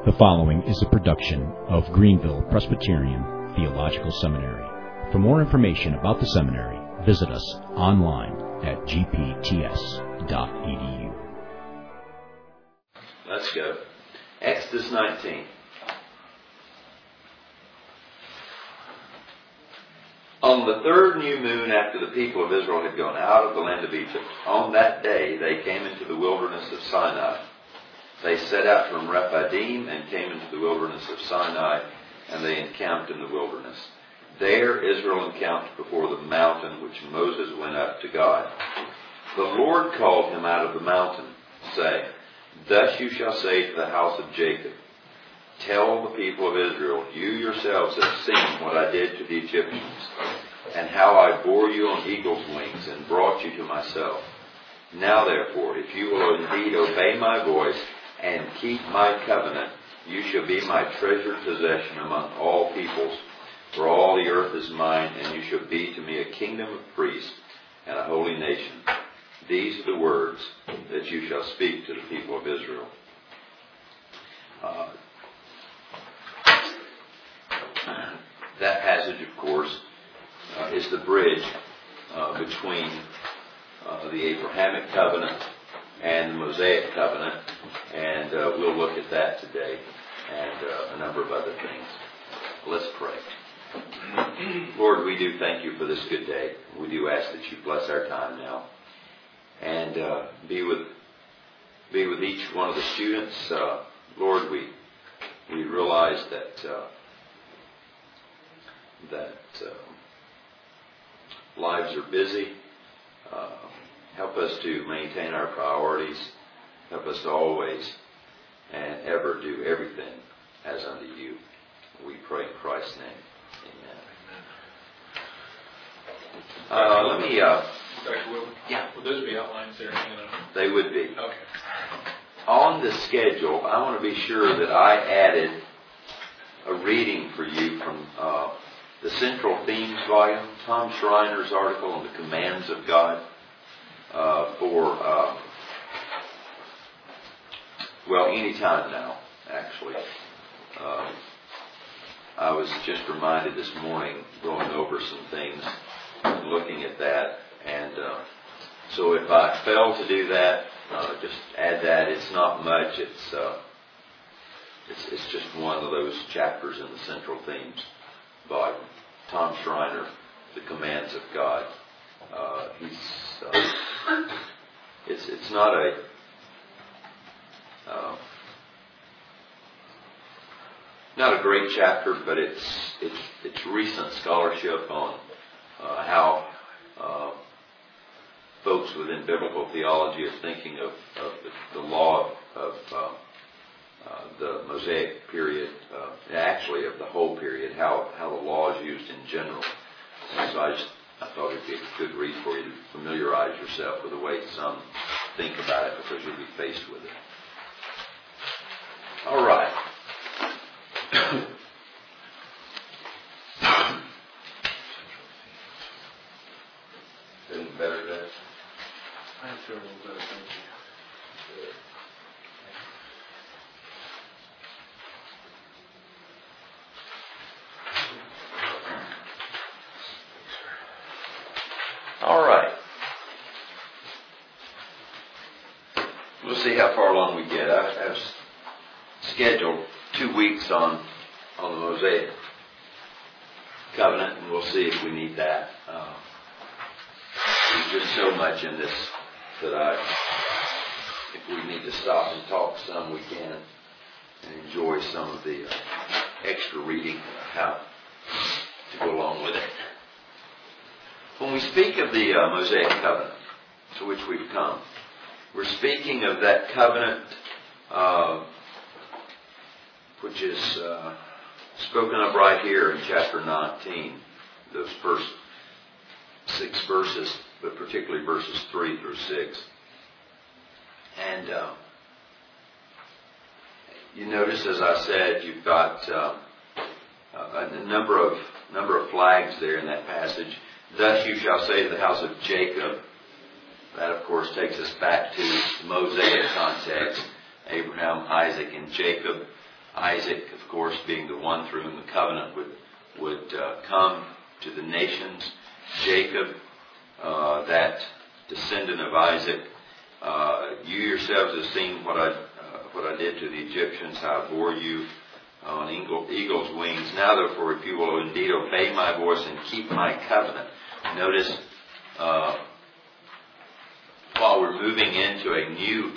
The following is a production of Greenville Presbyterian Theological Seminary. For more information about the seminary, visit us online at gpts.edu. Let's go. Exodus 19. On the third new moon after the people of Israel had gone out of the land of Egypt, on that day they came into the wilderness of Sinai. They set out from Rephidim and came into the wilderness of Sinai, and they encamped in the wilderness. There Israel encamped before the mountain which Moses went up to God. The Lord called him out of the mountain, saying, Thus you shall say to the house of Jacob, Tell the people of Israel, you yourselves have seen what I did to the Egyptians, and how I bore you on eagle's wings and brought you to myself. Now therefore, if you will indeed obey my voice and keep my covenant, you shall be my treasured possession among all peoples, for all the earth is mine, and you shall be to me a kingdom of priests and a holy nation. These are the words that you shall speak to the people of Israel. That passage, of course, is the bridge between the Abrahamic covenant and the Mosaic covenant, and we'll look at that today and a number of other things. Let's pray. Lord, we do thank you for this good day. We do ask that you bless our time now and be with each one of the students. Lord, we realize that lives are busy. Help us to maintain our priorities. Help us to always and ever do everything as unto you. We pray in Christ's name. Amen. Let me... Dr. Will? Yeah. Would those be outlines there? They would be. Okay. On the schedule, I want to be sure that I added a reading for you from the Central Themes volume, Tom Schreiner's article on the commands of God any time now, actually. I was just reminded this morning, going over some things, and looking at that, and so if I fail to do that, just add that. It's not much. It's just one of those chapters in the Central Themes volume. Tom Schreiner, The Commands of God. It's not a great chapter, but it's recent scholarship on how folks within biblical theology are thinking of the law of the Mosaic period, actually of the whole period, how the law is used in general. And so I thought it'd be a good read for you to familiarize yourself with the way some think about it, because you'll be faced with it. All right. Any better than that? I feel a little better, thank you. All right. We'll see how far along we get. I've scheduled 2 weeks on the Mosaic covenant, and we'll see if we need that. There's just so much in this that if we need to stop and talk some, we can, and enjoy some of the extra reading, how to go along with it. When we speak of the Mosaic covenant to which we've come, we're speaking of that covenant which is spoken of right here in chapter 19, those first 6 verses, but particularly verses 3 through 6. And you notice, as I said, you've got a number of flags there in that passage. Thus you shall say to the house of Jacob. That, of course, takes us back to the Mosaic context. Abraham, Isaac, and Jacob. Isaac, of course, being the one through whom the covenant would come to the nations. Jacob, that descendant of Isaac. You yourselves have seen what I did to the Egyptians, how I bore you on eagle's wings. Now, therefore, if you will indeed obey my voice and keep my covenant. Notice, while we're moving into a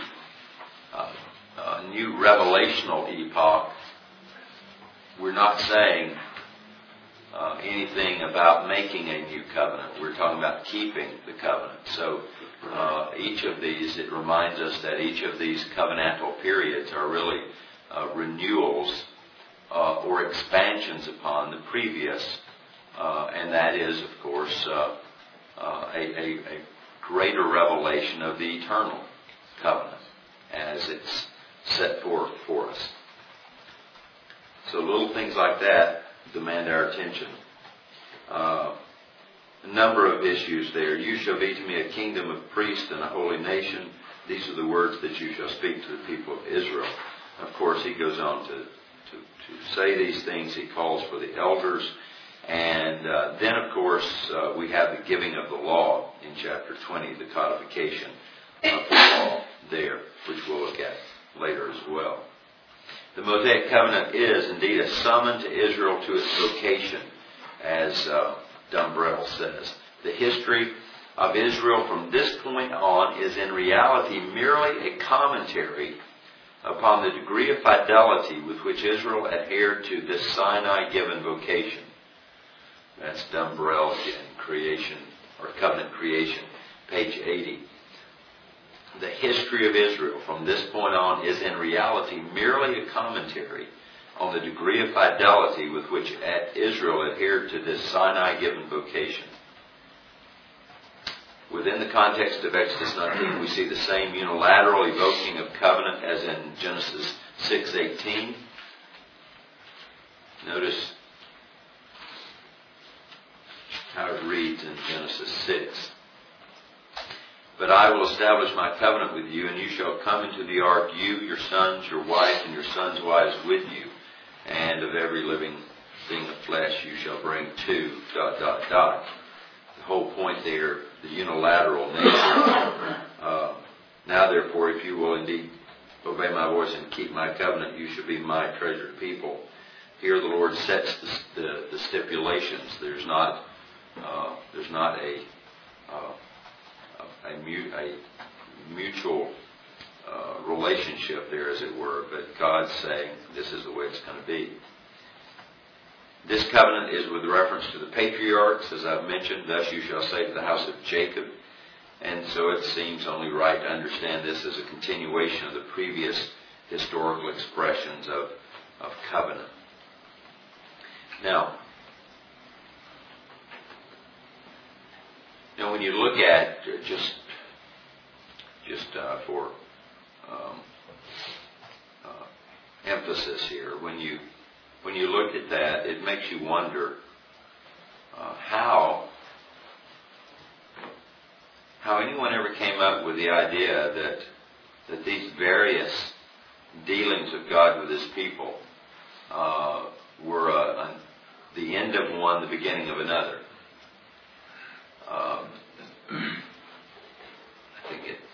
new revelational epoch, we're not saying anything about making a new covenant. We're talking about keeping the covenant. So each of these, it reminds us that each of these covenantal periods are really renewals or expansions upon the previous, and that is, of course, a greater revelation of the eternal covenant as it's set forth for us. So little things like that demand our attention. A number of issues there. You shall be to me a kingdom of priests and a holy nation. These are the words that you shall speak to the people of Israel. Of course, he goes on to say these things. He calls for the elders. And then, of course, we have the giving of the law in chapter 20, the codification of the law there, which we'll look at later as well. The Mosaic Covenant is indeed a summon to Israel to its vocation, as Dumbrell says. The history of Israel from this point on is in reality merely a commentary upon the degree of fidelity with which Israel adhered to this Sinai-given vocation. That's Dumbrell again, Creation, or Covenant Creation, page 80. The history of Israel from this point on is in reality merely a commentary on the degree of fidelity with which Israel adhered to this Sinai-given vocation. Within the context of Exodus 19, we see the same unilateral evoking of covenant as in Genesis 6:18. Notice how it reads in Genesis 6. But I will establish my covenant with you, and you shall come into the ark, you, your sons, your wife, and your sons' wives with you. And of every living thing of flesh you shall bring two, ... The whole point there, the unilateral nature. Now therefore, if you will indeed obey my voice and keep my covenant, you shall be my treasured people. Here the Lord sets the stipulations. There's not a mutual relationship there, as it were, but God's saying this is the way it's going to be. This covenant is with reference to the patriarchs, as I've mentioned. Thus you shall say to the house of Jacob. And so it seems only right to understand this as a continuation of the previous historical expressions of covenant. Now, when you look at, just for emphasis here, when you look at that, it makes you wonder how anyone ever came up with the idea that these various dealings of God with His people were the end of one, the beginning of another. I think it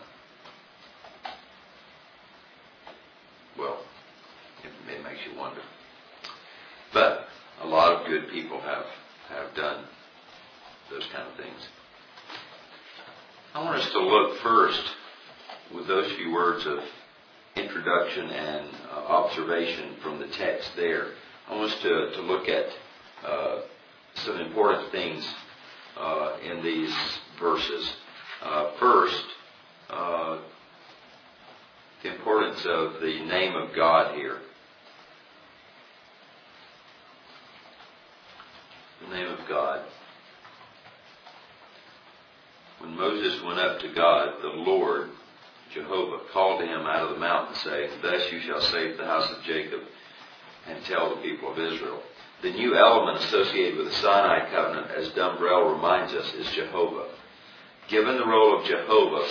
makes you wonder. But a lot of good people have done those kind of things. I want us to look first, with those few words of introduction and observation from the text there, I want us to look at some important things in these verses. First, the importance of the name of God here. The name of God. When Moses went up to God, the Lord, Jehovah, called to him out of the mountain, saying, Thus you shall say to the house of Jacob, and tell the people of Israel. The new element associated with the Sinai covenant, as Dumbrell reminds us, is Jehovah. Given the role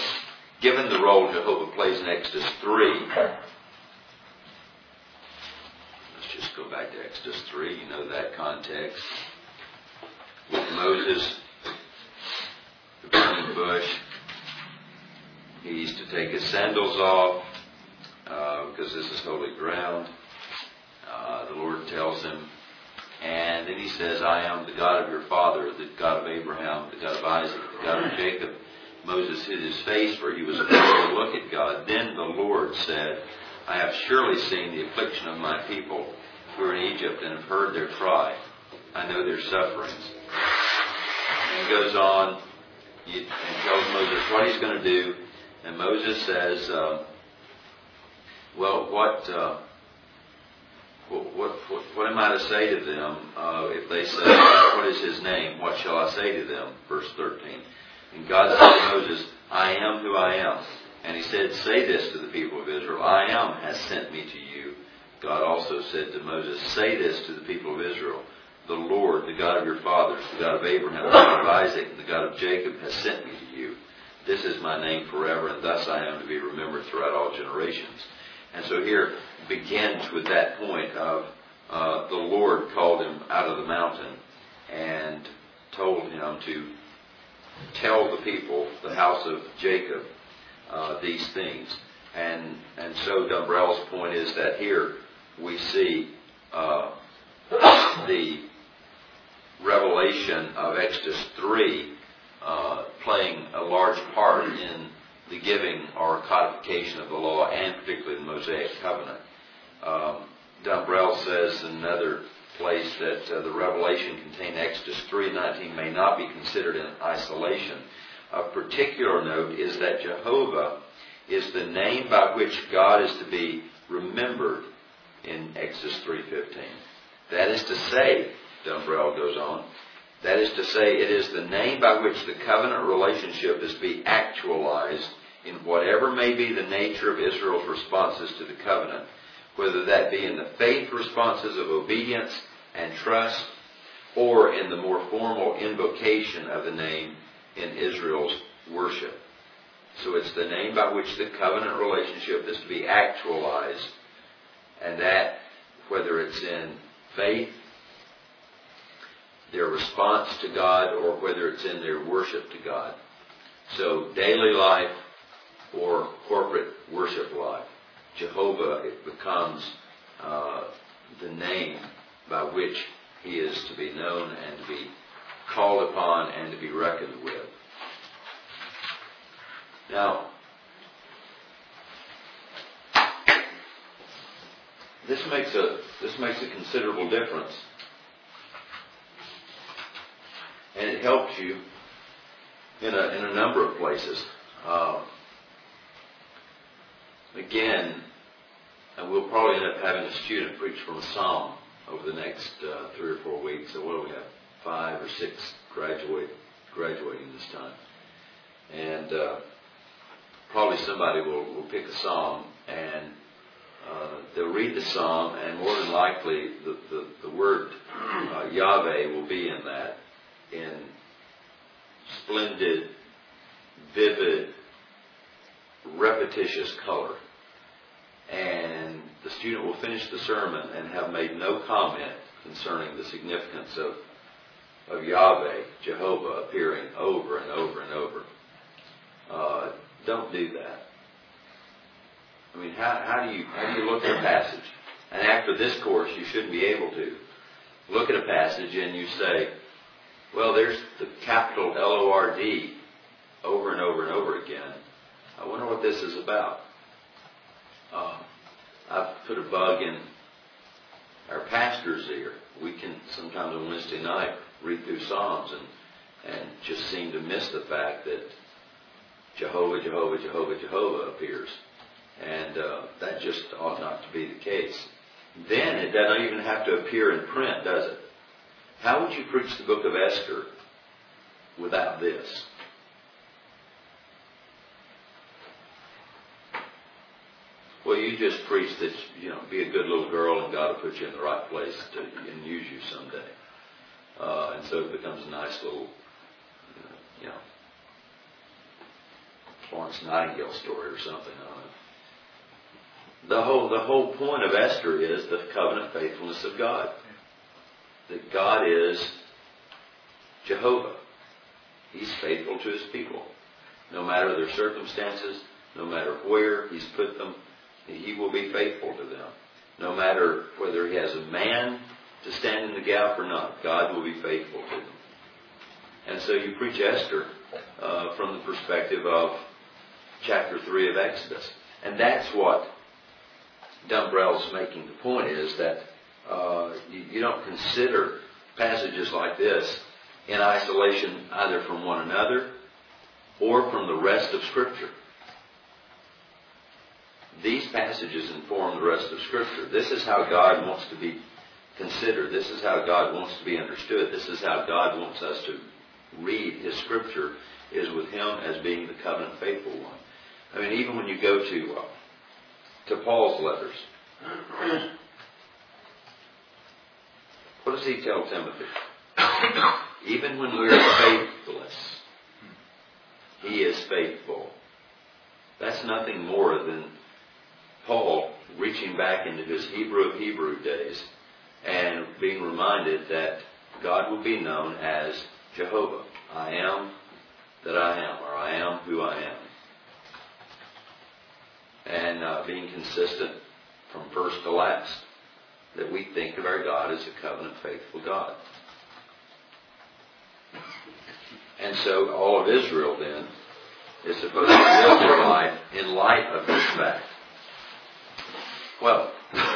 Jehovah plays in Exodus 3, Exodus 3, you know that context. With Moses, the burning bush, he's to take his sandals off because this is holy ground. The Lord tells him, and then he says, I am the God of your father, the God of Abraham, the God of Isaac, the God of Jacob. Moses hid his face, for he was afraid to look at God. Then the Lord said, I have surely seen the affliction of my people who are in Egypt and have heard their cry. I know their sufferings. And he goes on and tells Moses what he's going to do. And Moses says, well, what am I to say to them if they say, what is his name? What shall I say to them? Verse 13. And God said to Moses, I am who I am. And he said, say this to the people of Israel, I am has sent me to you. God also said to Moses, say this to the people of Israel, the Lord, the God of your fathers, the God of Abraham, the God of Isaac, and the God of Jacob has sent me to you. This is my name forever, and thus I am to be remembered throughout all generations. And so here begins with that point of the Lord called him out of the mountain and told him to tell the people, the house of Jacob, these things. And so Dumbrell's point is that here we see the revelation of Exodus 3 playing a large part in the giving or codification of the law, and particularly the Mosaic covenant. Dumbrell says in another place that the revelation contained in Exodus 3:19 may not be considered in isolation. Of particular note is that Jehovah is the name by which God is to be remembered in Exodus 3:15. That is to say, Dumbrell goes on, that is to say, it is the name by which the covenant relationship is to be actualized in whatever may be the nature of Israel's responses to the covenant, whether that be in the faith responses of obedience and trust, or in the more formal invocation of the name in Israel's worship. So it's the name by which the covenant relationship is to be actualized, and that, whether it's in faith, their response to God, or whether it's in their worship to God. So daily life or corporate worship life, Jehovah, it becomes the name by which he is to be known and to be called upon and to be reckoned with. Now, this makes a considerable difference, and it helps you in a number of places. Again, and we'll probably end up having a student preach from a psalm over the next 3 or 4 weeks. So what do we have? 5 or 6 graduating this time, and probably somebody will pick a psalm and they'll read the psalm, and more than likely the word Yahweh will be in that in splendid, vivid, repetitious color. And the student will finish the sermon and have made no comment concerning the significance of Yahweh, Jehovah, appearing over and over and over. Don't do that. I mean, how do you look at a passage? And after this course, you shouldn't be able to look at a passage and you say, well, there's the capital Lord over and over and over again. I wonder what this is about. I've put a bug in our pastor's ear. We can sometimes on Wednesday night read through Psalms and just seem to miss the fact that Jehovah, Jehovah, Jehovah, Jehovah appears. And that just ought not to be the case. Then it doesn't even have to appear in print, does it? How would you preach the book of Esther without this? Well, you just preach that, be a good little girl and God will put you in the right place and use you someday. And so it becomes a nice little, Florence Nightingale story or something. I don't know. The whole point of Esther is the covenant faithfulness of God. that God is Jehovah. He's faithful to His people. No matter their circumstances, no matter where He's put them, He will be faithful to them. No matter whether He has a man to stand in the gap or not, God will be faithful to them. And so you preach Esther from the perspective of chapter 3 of Exodus. And that's what Dumbrell's making the point, is that you don't consider passages like this in isolation either from one another or from the rest of Scripture. These passages inform the rest of Scripture. This is how God wants to be considered. This is how God wants to be understood. This is how God wants us to read His Scripture, is with Him as being the covenant faithful one. I mean, even when you go to Paul's letters, what does he tell Timothy? Even when we're faithless, He is faithful. That's nothing more than Paul reaching back into his Hebrew of Hebrew days and being reminded that God will be known as Jehovah. I am that I am, or I am who I am. And being consistent from first to last, that we think of our God as a covenant faithful God. And so all of Israel then is supposed to live their life in light of this fact. Well,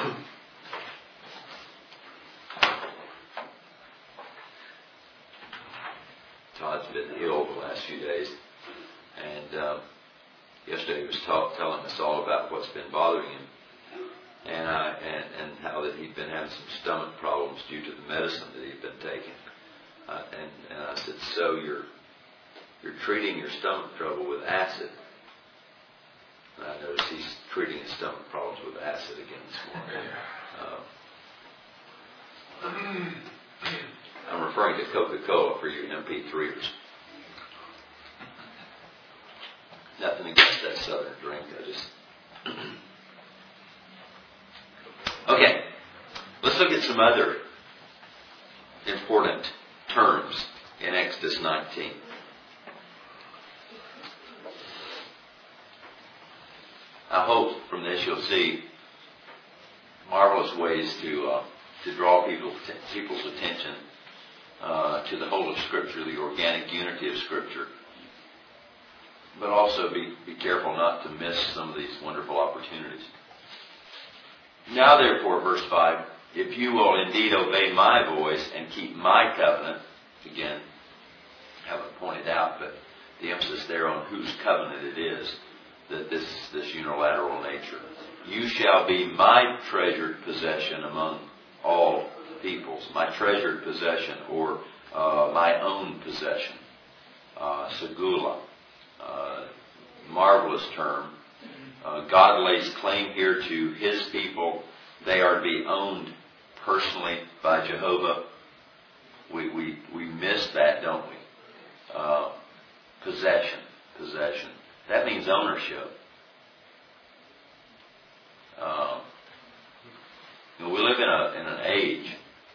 Todd's been ill the last few days, and yesterday he was telling us all about what's been bothering him, and how that he'd been having some stomach problems due to the medicine that he'd been taking. And I said, so you're treating your stomach trouble with acid. And I noticed he's treating his stomach problems with acid again this morning. I'm referring to Coca-Cola for you MP3ers. Nothing against that southern drink. Okay, let's look at some other important terms in Exodus 19. I hope from this you'll see marvelous ways to draw people's attention to the whole of Scripture, the organic unity of Scripture. But also be careful not to miss some of these wonderful opportunities. Now therefore, verse 5, if you will indeed obey my voice and keep my covenant, again, I haven't pointed out, but the emphasis there on whose covenant it is, that this unilateral nature. You shall be my treasured possession among all peoples, my treasured possession, or my own possession. Segula, marvelous term. God lays claim here to His people. They are to be owned personally by Jehovah. We miss that, don't we? Possession. That means ownership. We live in an age.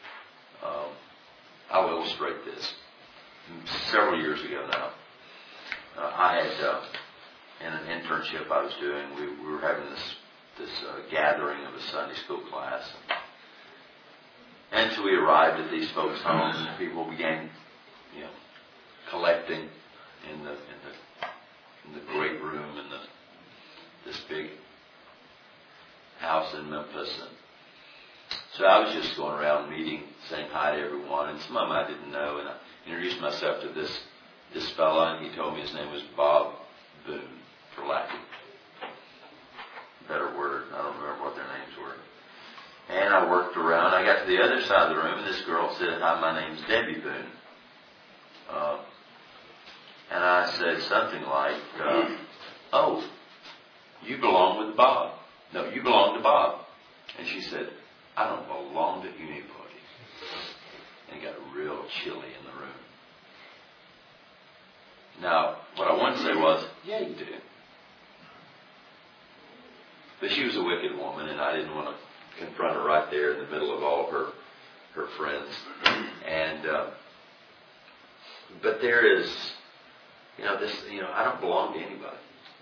I'll illustrate this. Several years ago now, I had in an internship I was doing. We were having this gathering of a Sunday school class, and so we arrived at these folks' homes, and people began, collecting in the great room in this big house in Memphis. And so I was just going around meeting, saying hi to everyone, and some of them I didn't know, and I introduced myself to this fella, and he told me his name was Bob Boone, for lack of a better word. I don't remember what their names were. And I worked around. I got to the other side of the room, and this girl said, "Hi, my name's Debbie Boone." And I said something like, "Oh, you belong with Bob. No, you belong to Bob." And she said, "I don't belong to anybody." And it got real chilly in the room. Now, what I wanted to say was, yeah, you do. But she was a wicked woman, and I didn't want to confront her right there in the middle of all of her her friends. And but there is, I don't belong to anybody.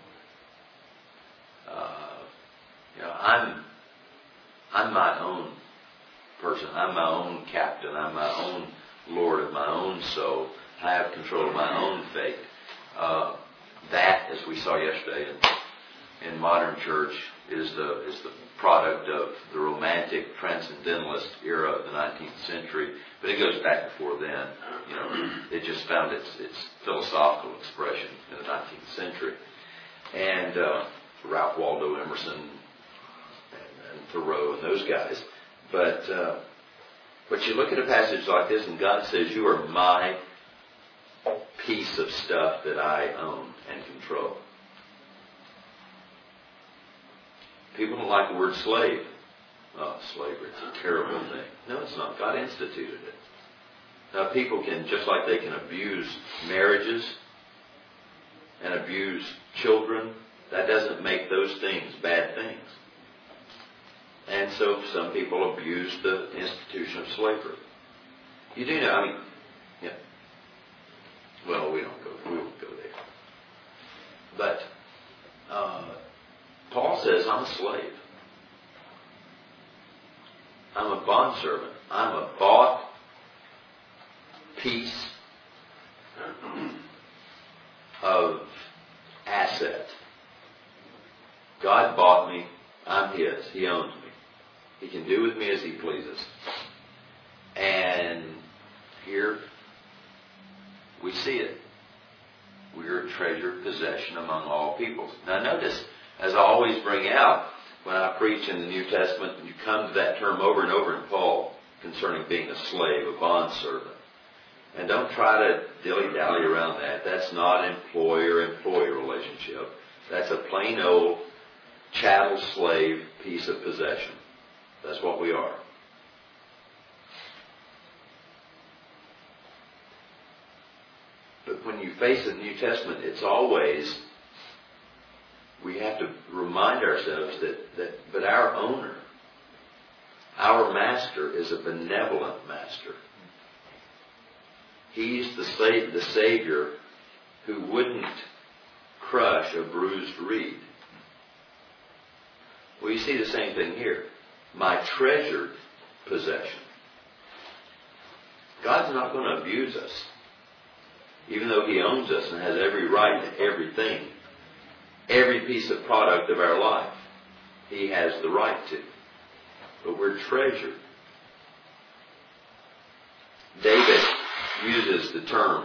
I'm my own person. I'm my own captain. I'm my own Lord of my own soul. I have control of my own fate. That, as we saw yesterday in modern church, is the product of the romantic transcendentalist era of the 19th century. But it goes back before then. It just found its philosophical expression in the 19th century. And Ralph Waldo Emerson and Thoreau and those guys. But you look at a passage like this and God says, you are my piece of stuff that I own and control. People don't like the word slave. Oh, slavery, it's a terrible thing. No, it's not. God instituted it. Now, people can, just like they can abuse marriages and abuse children, that doesn't make those things bad things. And so some people abuse the institution of slavery. You do know, well, we won't go there. But Paul says, I'm a slave. I'm a bondservant. I'm a bought piece of asset. God bought me. I'm His. He owns me. He can do with me as He pleases. And here we see it. We are a treasured possession among all peoples. Now notice, as I always bring out when I preach in the New Testament, you come to that term over and over in Paul concerning being a slave, a bondservant. And don't try to dilly-dally around that. That's not an employer-employee relationship. That's a plain old chattel-slave piece of possession. That's what we are. But when you face the New Testament, it's always, we have to remind ourselves that our owner, our master, is a benevolent master. He's the Savior who wouldn't crush a bruised reed. Well, you see the same thing here. My treasured possession. God's not going to abuse us. Even though He owns us and has every right to everything, every piece of product of our life, He has the right to. But we're treasured. David uses the term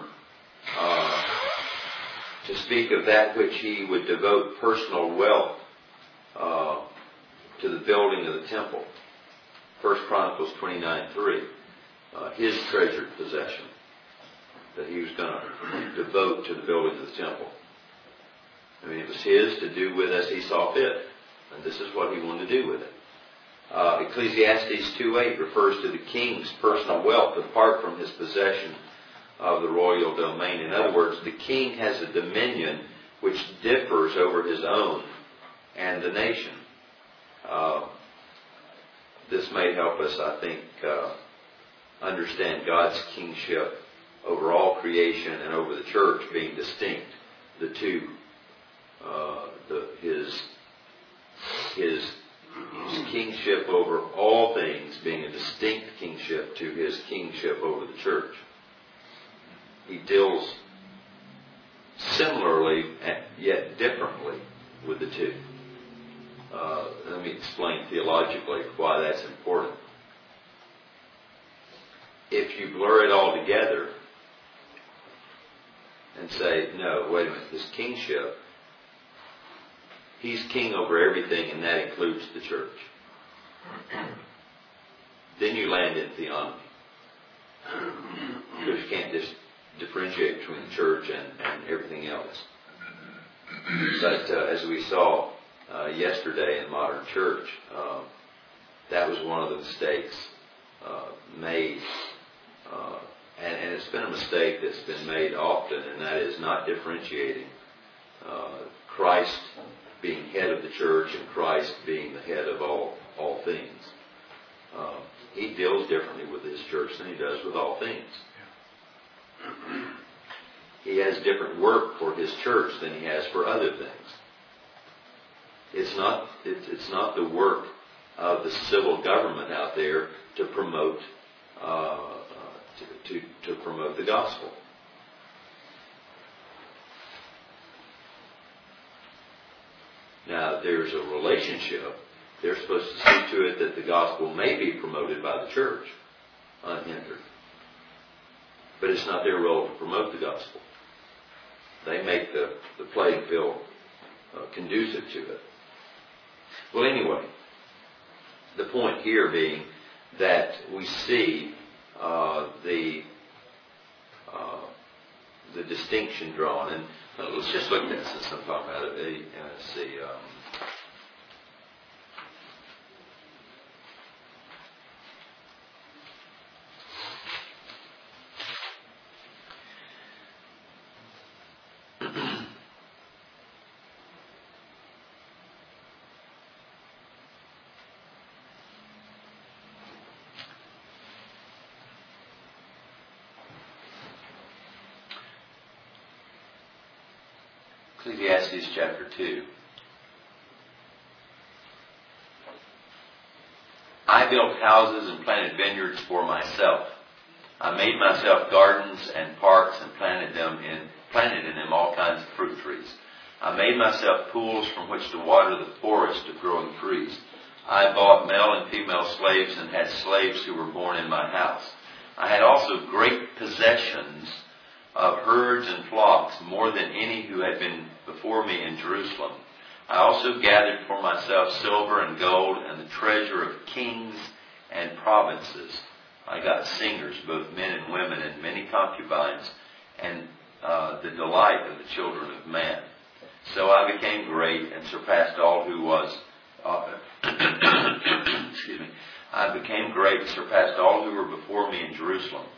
to speak of that which he would devote personal wealth to the building of the temple. 1 Chronicles 29:3. His treasured possession that he was going to devote to the building of the temple. It was his to do with as he saw fit. And this is what he wanted to do with it. Ecclesiastes 2:8 refers to the king's personal wealth apart from his possession of the royal domain. In other words, the king has a dominion which differs over his own and the nation. This may help us, I think, understand God's kingship over all creation and over the church being distinct. The two, his kingship over all things being a distinct kingship to His kingship over the church. He deals similarly yet differently with the two. Let me explain theologically why that's important. If you blur it all together and say, no, wait a minute, this kingship, He's king over everything, and that includes the church. Then you land in theonomy. Because you can't just differentiate between the church and everything else. But as we saw yesterday in modern church, that was one of the mistakes made. And it's been a mistake that's been made often, and that is not differentiating Christ being head of the church and Christ being the head of all things. He deals differently with His church than He does with all things. He has different work for His church than He has for other things. It's not the work of the civil government out there to promote to promote the gospel. Now, there's a relationship. They're supposed to see to it that the gospel may be promoted by the church unhindered. But it's not their role to promote the gospel. They make the playing field conducive to it. Well, anyway, the point here being that we see the distinction drawn, and let's just look at this since I'm talking about it. Let's see. Ecclesiastes chapter 2. I built houses and planted vineyards for myself. I made myself gardens and parks and planted in them all kinds of fruit trees. I made myself pools from which to water the forest of growing trees. I bought male and female slaves and had slaves who were born in my house. I had also great possessions of herds and flocks, more than any who had been before me in Jerusalem. I also gathered for myself silver and gold and the treasure of kings and provinces. I got singers, both men and women, and many concubines, and the delight of the children of man. So I became great and surpassed all who was. Excuse me. I became great and surpassed all who were before me in Jerusalem.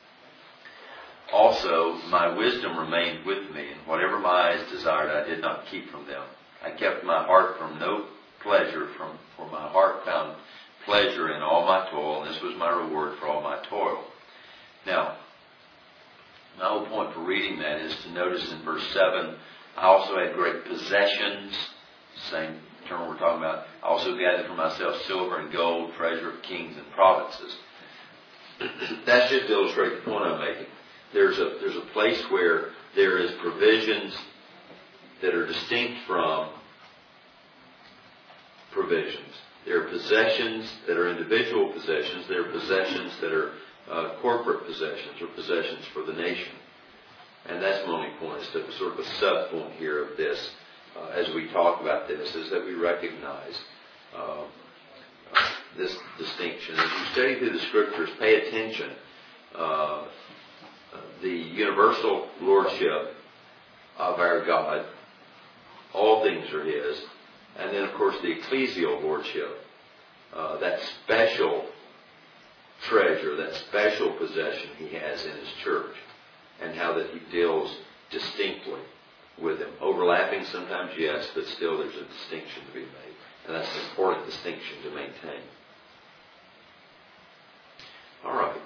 Also, my wisdom remained with me, and whatever my eyes desired, I did not keep from them. I kept my heart from no pleasure, for my heart found pleasure in all my toil, and this was my reward for all my toil. Now, my whole point for reading that is to notice in verse 7, I also had great possessions, same term we're talking about. I also gathered for myself silver and gold, treasure of kings and provinces. That should illustrate the point I'm making. There's a place where there is provisions that are distinct from provisions. There are possessions that are individual possessions. There are possessions that are corporate possessions or possessions for the nation. And that's my only point. It's sort of a sub-point here of this as we talk about this, is that we recognize this distinction. As you study through the Scriptures, pay attention. The universal lordship of our God, all things are His, and then of course the ecclesial lordship, that special treasure, that special possession He has in His church, and how that He deals distinctly with them. Overlapping sometimes, yes, but still there's a distinction to be made, and that's an important distinction to maintain. All right.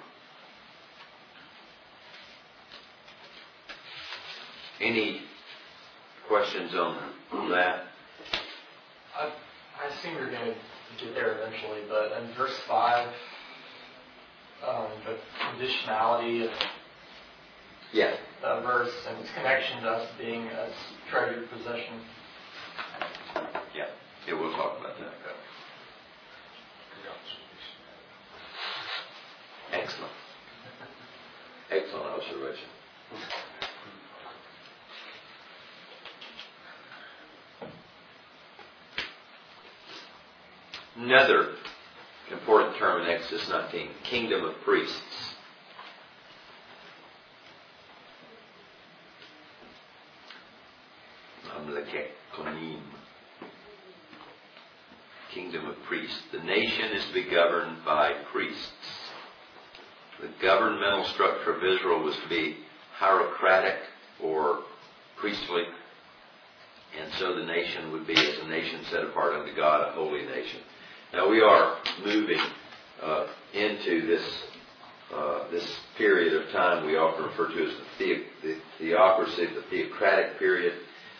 Any questions on that? I assume you're going to get there eventually, but in verse 5, the conditionality of the verse and its connection to us being a treasured possession. Yeah, we'll talk about that. Excellent. Excellent observation. Another important term in Exodus 19, kingdom of priests. Kingdom of priests. The nation is to be governed by priests. The governmental structure of Israel was to be hierocratic or priestly. And so the nation would be, as a nation set apart unto God, a holy nation. Now we are moving into this period of time we often refer to as the theocracy, the theocratic period.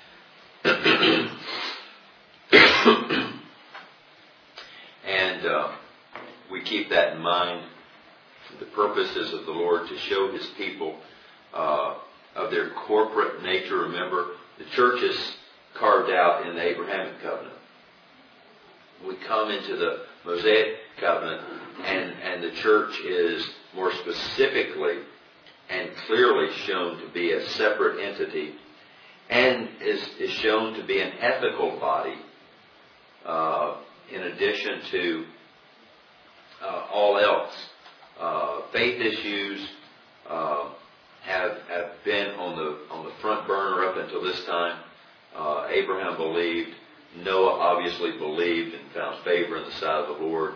And we keep that in mind. The purpose is of the Lord to show His people of their corporate nature. Remember, the church is carved out in the Abrahamic covenant. We come into the Mosaic covenant, and the church is more specifically and clearly shown to be a separate entity, and is shown to be an ethical body in addition to all else. Faith issues have been on the front burner up until this time. Abraham believed. Noah obviously believed and found favor in the sight of the Lord.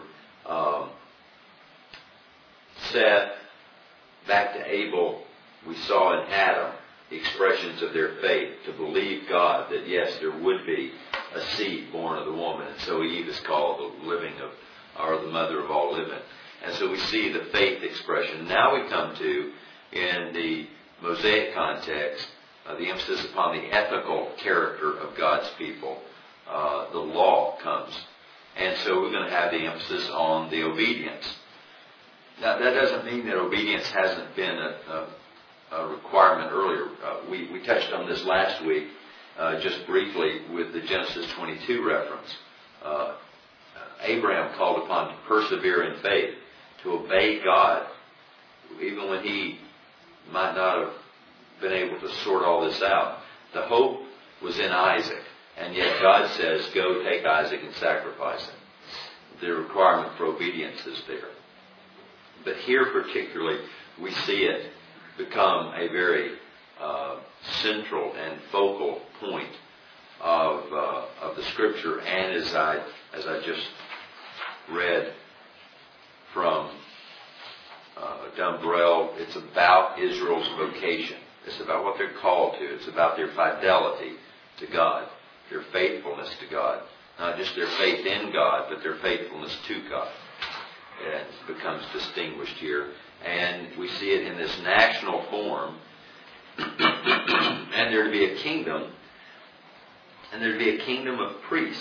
Seth, back to Abel, we saw in Adam expressions of their faith to believe God that yes, there would be a seed born of the woman, and so Eve is called the living of, or the mother of all living. And so we see the faith expression. Now we come to, in the Mosaic context, the emphasis upon the ethical character of God's people. The law comes. And so we're going to have the emphasis on the obedience. Now, that doesn't mean that obedience hasn't been a requirement earlier. We touched on this last week, just briefly, with the Genesis 22 reference. Abraham called upon to persevere in faith, to obey God, even when he might not have been able to sort all this out. The hope was in Isaac, and yet God says, go take Isaac and sacrifice him. The requirement for obedience is there. But here particularly, we see it become a very central and focal point of the Scripture, and as I just read from Dumbrell, it's about Israel's vocation. It's about what they're called to. It's about their fidelity to God, their faithfulness to God. Not just their faith in God, but their faithfulness to God. And it becomes distinguished here. And we see it in this national form. And there to be a kingdom. And there to be a kingdom of priests.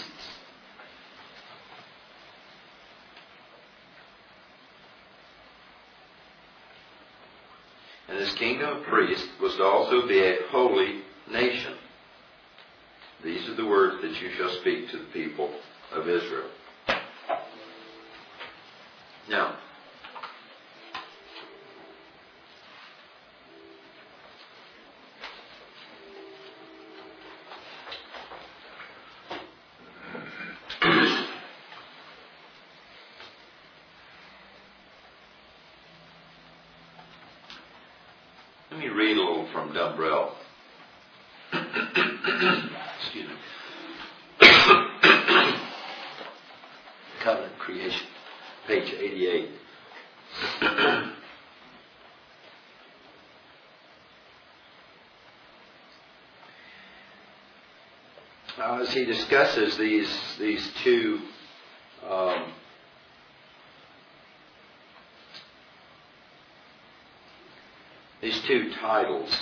And this kingdom of priests was to also be a holy nation. These are the words that you shall speak to the people of Israel. Now, let me read a little from Dumbrell. Excuse me. Covenant Creation, page 88. As he discusses these two titles,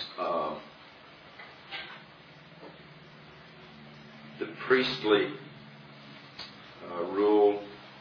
the priestly rule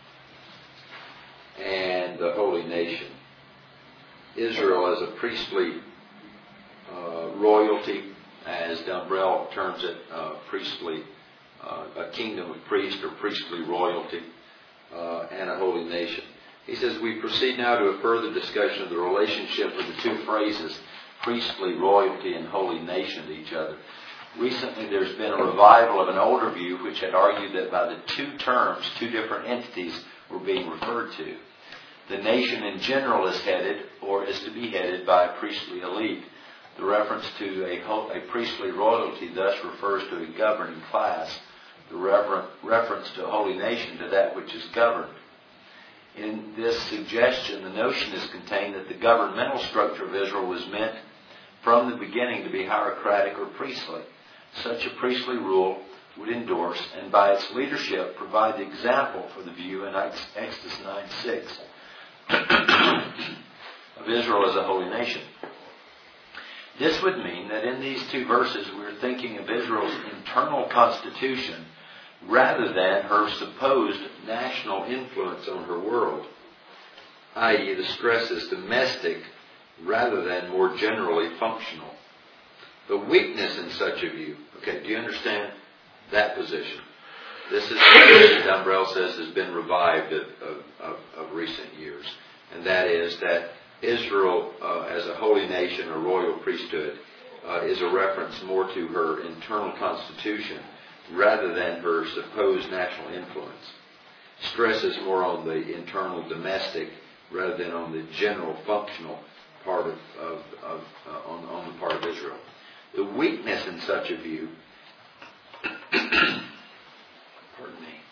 and the holy nation. Israel as a priestly royalty, as Dumbrell terms it, priestly, a kingdom of priests or priestly royalty, and a holy nation. He says, we proceed now to a further discussion of the relationship of the two phrases, priestly royalty and holy nation, to each other. Recently there's been a revival of an older view which had argued that by the two terms, two different entities were being referred to. The nation in general is headed, or is to be headed, by a priestly elite. The reference to a priestly royalty thus refers to a governing class. The reference to a holy nation to that which is governed. In this suggestion, the notion is contained that the governmental structure of Israel was meant from the beginning to be hierarchical or priestly. Such a priestly rule would endorse and by its leadership provide the example for the view in Exodus 9:6. of Israel as a holy nation. This would mean that in these two verses we're thinking of Israel's internal constitution rather than her supposed national influence on her world, i.e. the stress is domestic rather than more generally functional. The weakness in such a view, okay, do you understand that position? This is what Dumbrell says has been revived of recent years, and that is that Israel as a holy nation or royal priesthood is a reference more to her internal constitution rather than her supposed national influence. Stress is more on the internal domestic rather than on the general functional part on the part of Israel. The weakness in such a view, pardon me,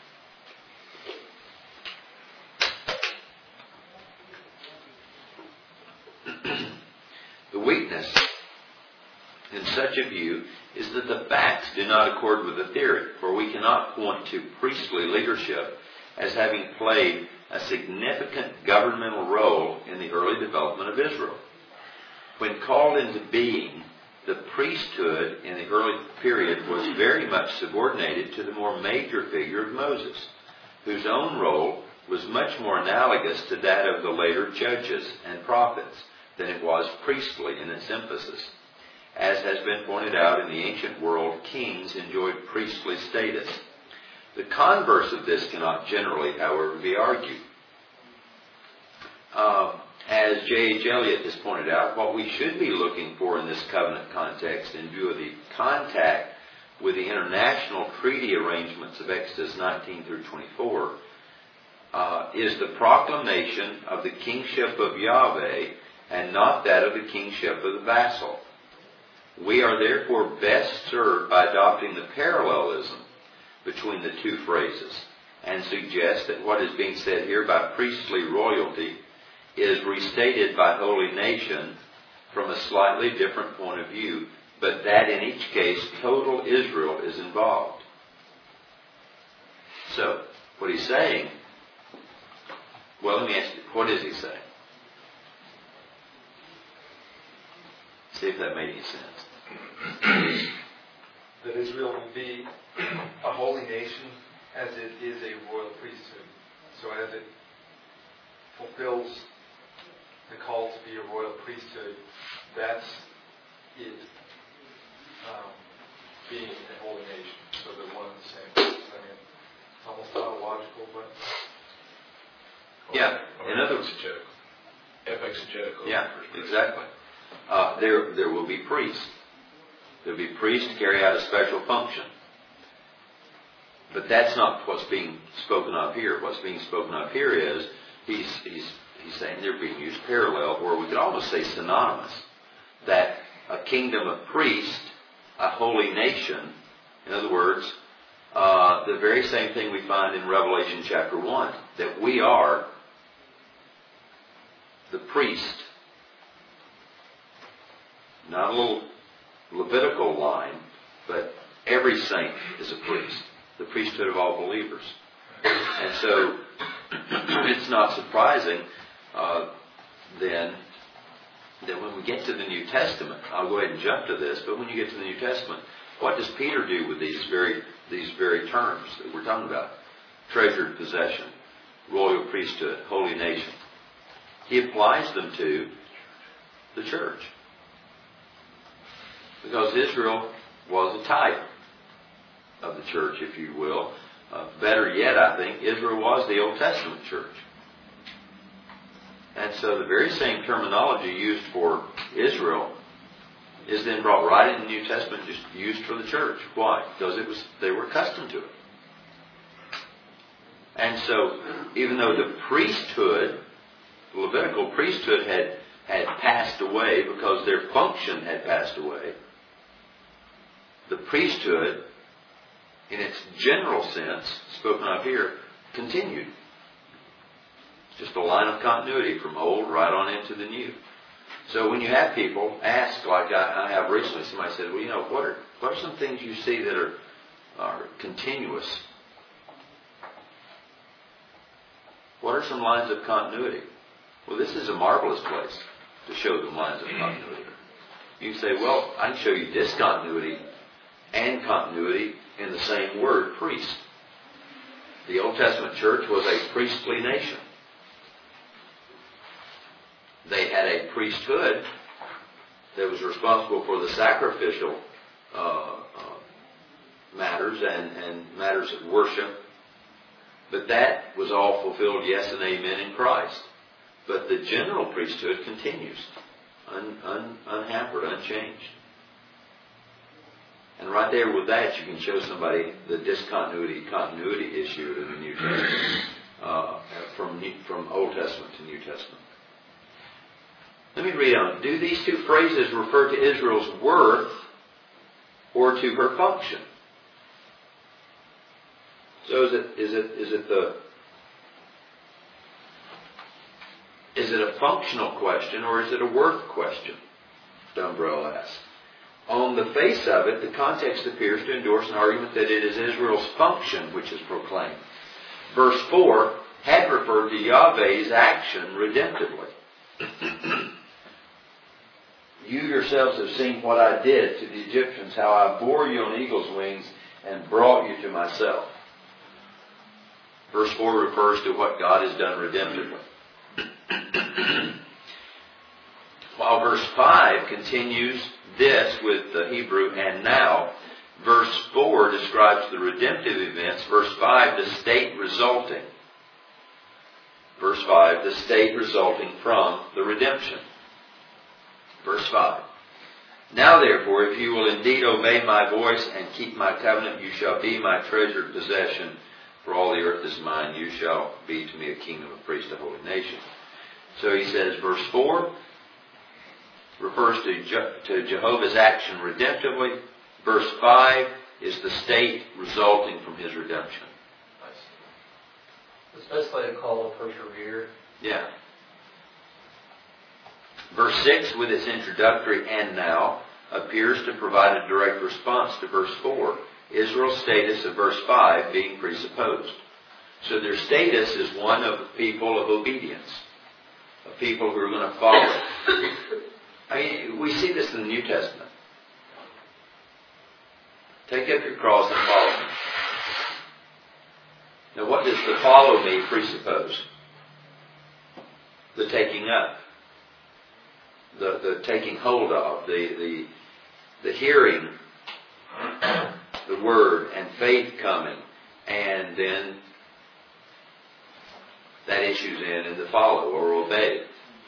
the weakness in such a view is that the facts do not accord with the theory, for we cannot point to priestly leadership as having played a significant governmental role in the early development of Israel. When called into being, the priesthood in the early period was very much subordinated to the more major figure of Moses, whose own role was much more analogous to that of the later judges and prophets than it was priestly in its emphasis. As has been pointed out, in the ancient world, kings enjoyed priestly status. The converse of this cannot generally, however, be argued. As J.H. Elliott has pointed out, what we should be looking for in this covenant context, in view of the contact with the international treaty arrangements of Exodus 19 through 24, is the proclamation of the kingship of Yahweh and not that of the kingship of the vassal. We are therefore best served by adopting the parallelism between the two phrases and suggest that what is being said here by priestly royalty is restated by holy nation from a slightly different point of view, but that in each case total Israel is involved. So, what he's saying, well, let me ask you, what is he saying? See if that made any sense. That Israel will be a holy nation as it is a royal priesthood. So as it fulfills the call to be a royal priesthood, that's it being a holy nation. So they're one and the same. I mean, it's almost tautological, but... Yeah, in other words... Exegetical. Yeah, exactly. There will be priests. There will be priests to carry out a special function. But that's not what's being spoken of here. What's being spoken of here is, he's saying they're being used parallel, or we could almost say synonymous. That a kingdom of priests, a holy nation, in other words, the very same thing we find in Revelation chapter 1, that we are the priest. Not a little Levitical line, but every saint is a priest. The priesthood of all believers. And so, it's not surprising then that when we get to the New Testament, I'll go ahead and jump to this, but when you get to the New Testament, what does Peter do with these very terms that we're talking about? Treasured possession, royal priesthood, holy nation. He applies them to the church. Because Israel was a type of the church, if you will. Better yet, I think, Israel was the Old Testament church. And so the very same terminology used for Israel is then brought right in the New Testament, just used for the church. Why? Because they were accustomed to it. And so, even though the priesthood, the Levitical priesthood had passed away because their function had passed away, the priesthood, in its general sense, spoken of here, continued. It's just a line of continuity from old right on into the new. So when you have people ask, like I have recently, somebody said, well, what are some things you see that are continuous? What are some lines of continuity? Well, this is a marvelous place to show them lines of continuity. You say, well, I can show you discontinuity and continuity in the same word, priest. The Old Testament church was a priestly nation. They had a priesthood that was responsible for the sacrificial matters and matters of worship. But that was all fulfilled, yes and amen, in Christ. But the general priesthood continues, unhampered, unchanged. And right there with that, you can show somebody the discontinuity-continuity issue in the New Testament, from Old Testament to New Testament. Let me read on. Do these two phrases refer to Israel's worth or to her function? So is it a functional question or is it a worth question? Dumbrell asks. On the face of it, the context appears to endorse an argument that it is Israel's function which is proclaimed. Verse 4 had referred to Yahweh's action redemptively. You yourselves have seen what I did to the Egyptians, how I bore you on eagle's wings and brought you to myself. Verse 4 refers to what God has done redemptively. While verse 5 continues this with the Hebrew and now, verse 4 describes the redemptive events. Verse 5, the state resulting. Verse 5, the state resulting from the redemption. Verse 5. Now therefore, if you will indeed obey my voice and keep my covenant, you shall be my treasured possession. For all the earth is mine, you shall be to me a kingdom, a priest, a holy nation. So he says, verse 4 refers to Jehovah's action redemptively. Verse 5 is the state resulting from his redemption. It's basically a call to persevere. Yeah. Verse 6, with its introductory and now, appears to provide a direct response to verse 4. Israel's status of verse 5 being presupposed. So their status is one of people of obedience, of people who are going to follow. I mean, we see this in the New Testament. Take up your cross and follow me. Now what does the follow me presuppose? The taking up. The taking hold of. The hearing the word and faith coming. And then that issues in the follow or obey.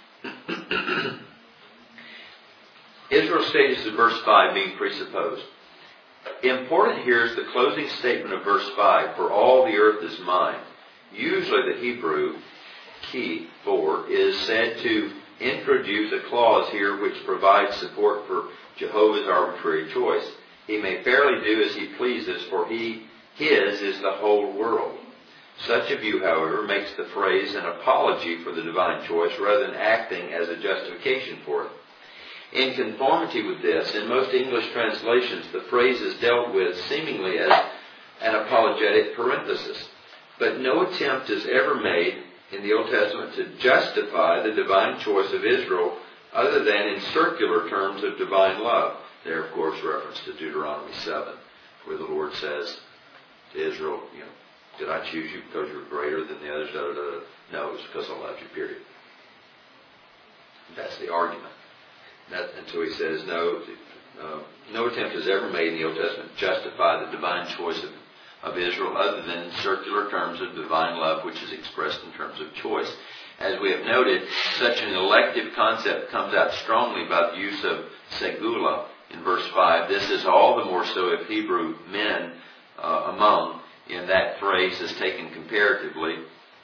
Israel's status of verse 5 being presupposed. Important here is the closing statement of verse 5, for all the earth is mine. Usually the Hebrew key for is said to introduce a clause here which provides support for Jehovah's arbitrary choice. He may fairly do as he pleases, for his is the whole world. Such a view, however, makes the phrase an apology for the divine choice rather than acting as a justification for it. In conformity with this, in most English translations, the phrase is dealt with seemingly as an apologetic parenthesis. But no attempt is ever made in the Old Testament to justify the divine choice of Israel other than in circular terms of divine love. There, of course, reference to Deuteronomy 7, where the Lord says to Israel, did I choose you because you were greater than the others? No, it was because I loved you, period. That's the argument. And so he says, no attempt is ever made in the Old Testament to justify the divine choice of Israel other than in circular terms of divine love, which is expressed in terms of choice. As we have noted, such an elective concept comes out strongly by the use of segula in verse 5. This is all the more so if Hebrew men among in that phrase is taken comparatively,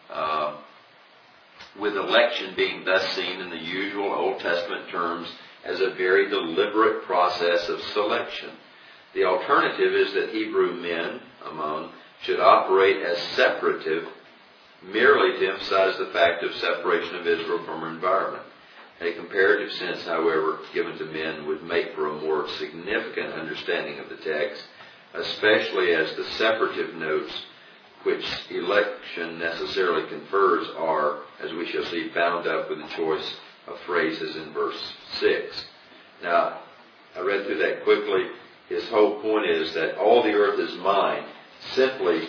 with election being thus seen in the usual Old Testament terms as a very deliberate process of selection. The alternative is that Hebrew men among should operate as separative merely to emphasize the fact of separation of Israel from her environment. A comparative sense, however, given to men would make for a more significant understanding of the text, especially as the separative notes which election necessarily confers are, as we we shall see bound up with the choice of phrases in verse 6. Now, I read through that quickly. His whole point is that all the earth is mine simply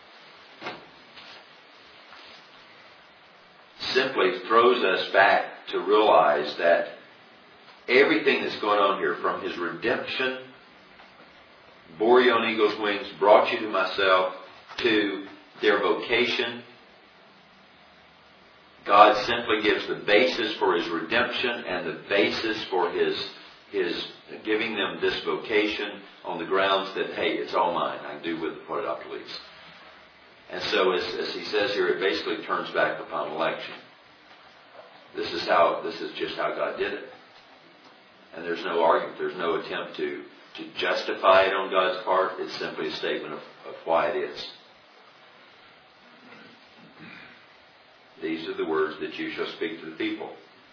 throws us back to realize that everything that's going on here, from His redemption, bore you on eagle's wings, brought you to myself, to their vocation, God simply gives the basis for His redemption and the basis for His giving them this vocation on the grounds that, hey, it's all mine. I can do with it what I please. And so, as he says here, it basically turns back upon election. This is just how God did it. And there's no argument. There's no attempt to justify it on God's part. It's simply a statement of why it is. These are the words that you shall speak to the people.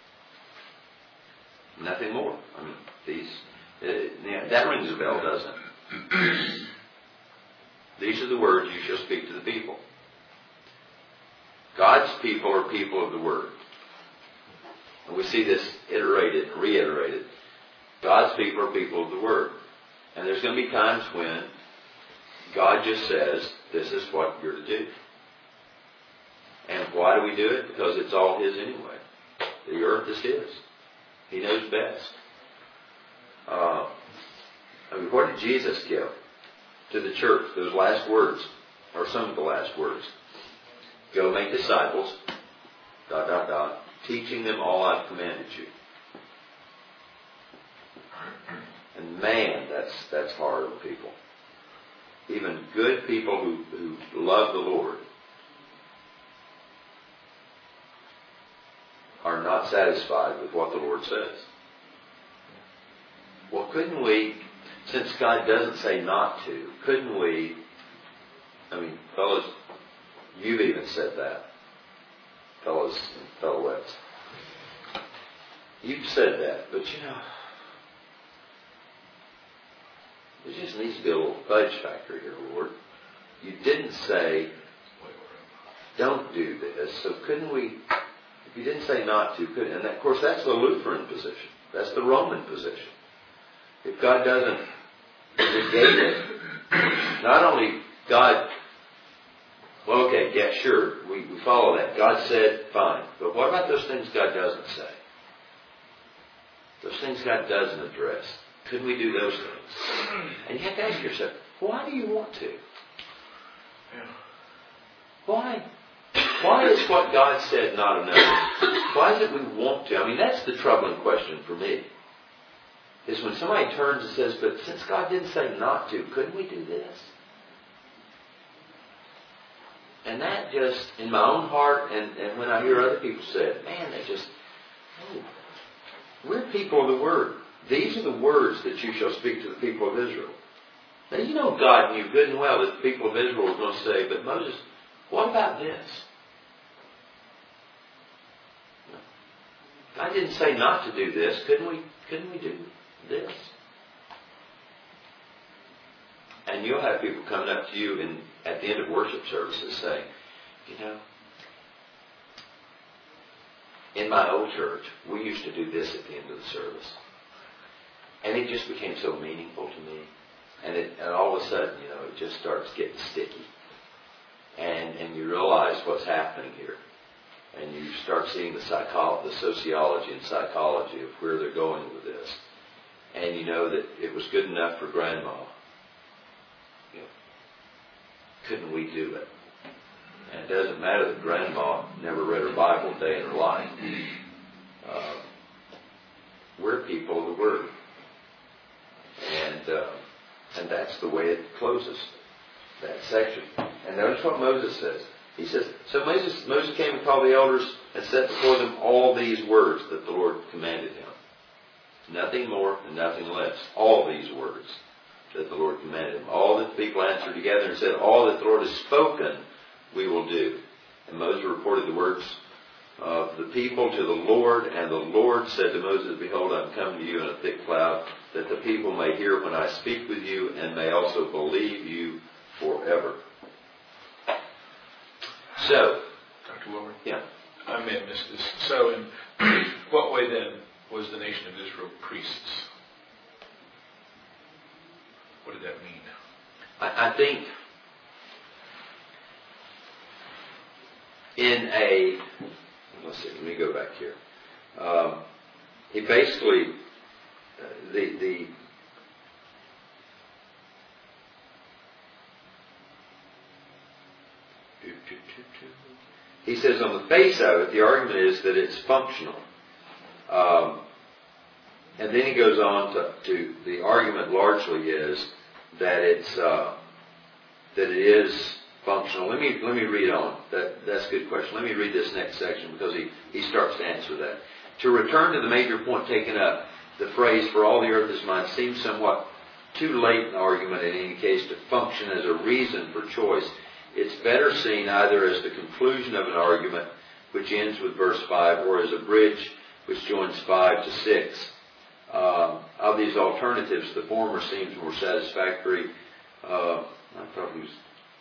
Nothing more. I mean, that rings a bell, doesn't it? These are the words you shall speak to the people. God's people are people of the Word. And we see this iterated and reiterated. God's people are people of the Word. And there's going to be times when God just says, this is what you're to do. And why do we do it? Because it's all His anyway. The earth is His. He knows best. What did Jesus give to the church? Those last words, or some of the last words. Go make disciples, ... teaching them all I've commanded you. And man, that's hard on people. Even good people who love the Lord are not satisfied with what the Lord says. Well, couldn't we, since God doesn't say not to, couldn't we, fellas, you've even said that, fellas and fellowettes. You've said that, but there just needs to be a little fudge factor here, Lord. You didn't say, don't do this, so couldn't we, if you didn't say not to, and of course that's the Lutheran position. That's the Roman position. If God doesn't negate it, not only God, well, okay, yeah, sure, we follow that. God said, fine. But what about those things God doesn't say? Those things God doesn't address. Couldn't we do those things? And you have to ask yourself, why do you want to? Why? Why is what God said not enough? Why is it we want to? That's the troubling question for me. Is when somebody turns and says, but since God didn't say not to, couldn't we do this? And that just, in my own heart, and when I hear other people say it, man, they just, we're people of the Word. These are the words that you shall speak to the people of Israel. Now, God knew good and well that the people of Israel were going to say, but Moses, what about this? God didn't say not to do this. Couldn't we do this? And you'll have people coming up to you at the end of worship services saying, in my old church, we used to do this at the end of the service. And it just became so meaningful to me. And all of a sudden, it just starts getting sticky. And you realize what's happening here. And you start seeing the sociology and psychology of where they're going with this. And you know that it was good enough for Grandma. Couldn't we do it? And it doesn't matter that Grandma never read her Bible a day in her life. We're people of the Word. And that's the way it closes, that section. And notice what Moses says. He says, so Moses came and called the elders and set before them all these words that the Lord commanded him. Nothing more and nothing less. All these words that the Lord commanded him. All that the people answered together and said, all that the Lord has spoken, we will do. And Moses reported the words of the people to the Lord, and the Lord said to Moses, behold, I am coming to you in a thick cloud, that the people may hear when I speak with you, and may also believe you forever. So, Dr. Wilmer? Yeah. I may have missed this. So in what way then was the nation of Israel priests? What did that mean? I think let's see, let me go back here. He basically, he says on the face of it, the argument is that it's functional. And then he goes on to the argument largely is that it is functional. Let me read on. That's a good question. Let me read this next section because he starts to answer that. To return to the major point taken up, the phrase "for all the earth is mine" seems somewhat too late in the argument in any case to function as a reason for choice. It's better seen either as the conclusion of an argument which ends with verse 5 or as a bridge which joins 5 to 6. Of these alternatives, the former seems more satisfactory. I thought he was...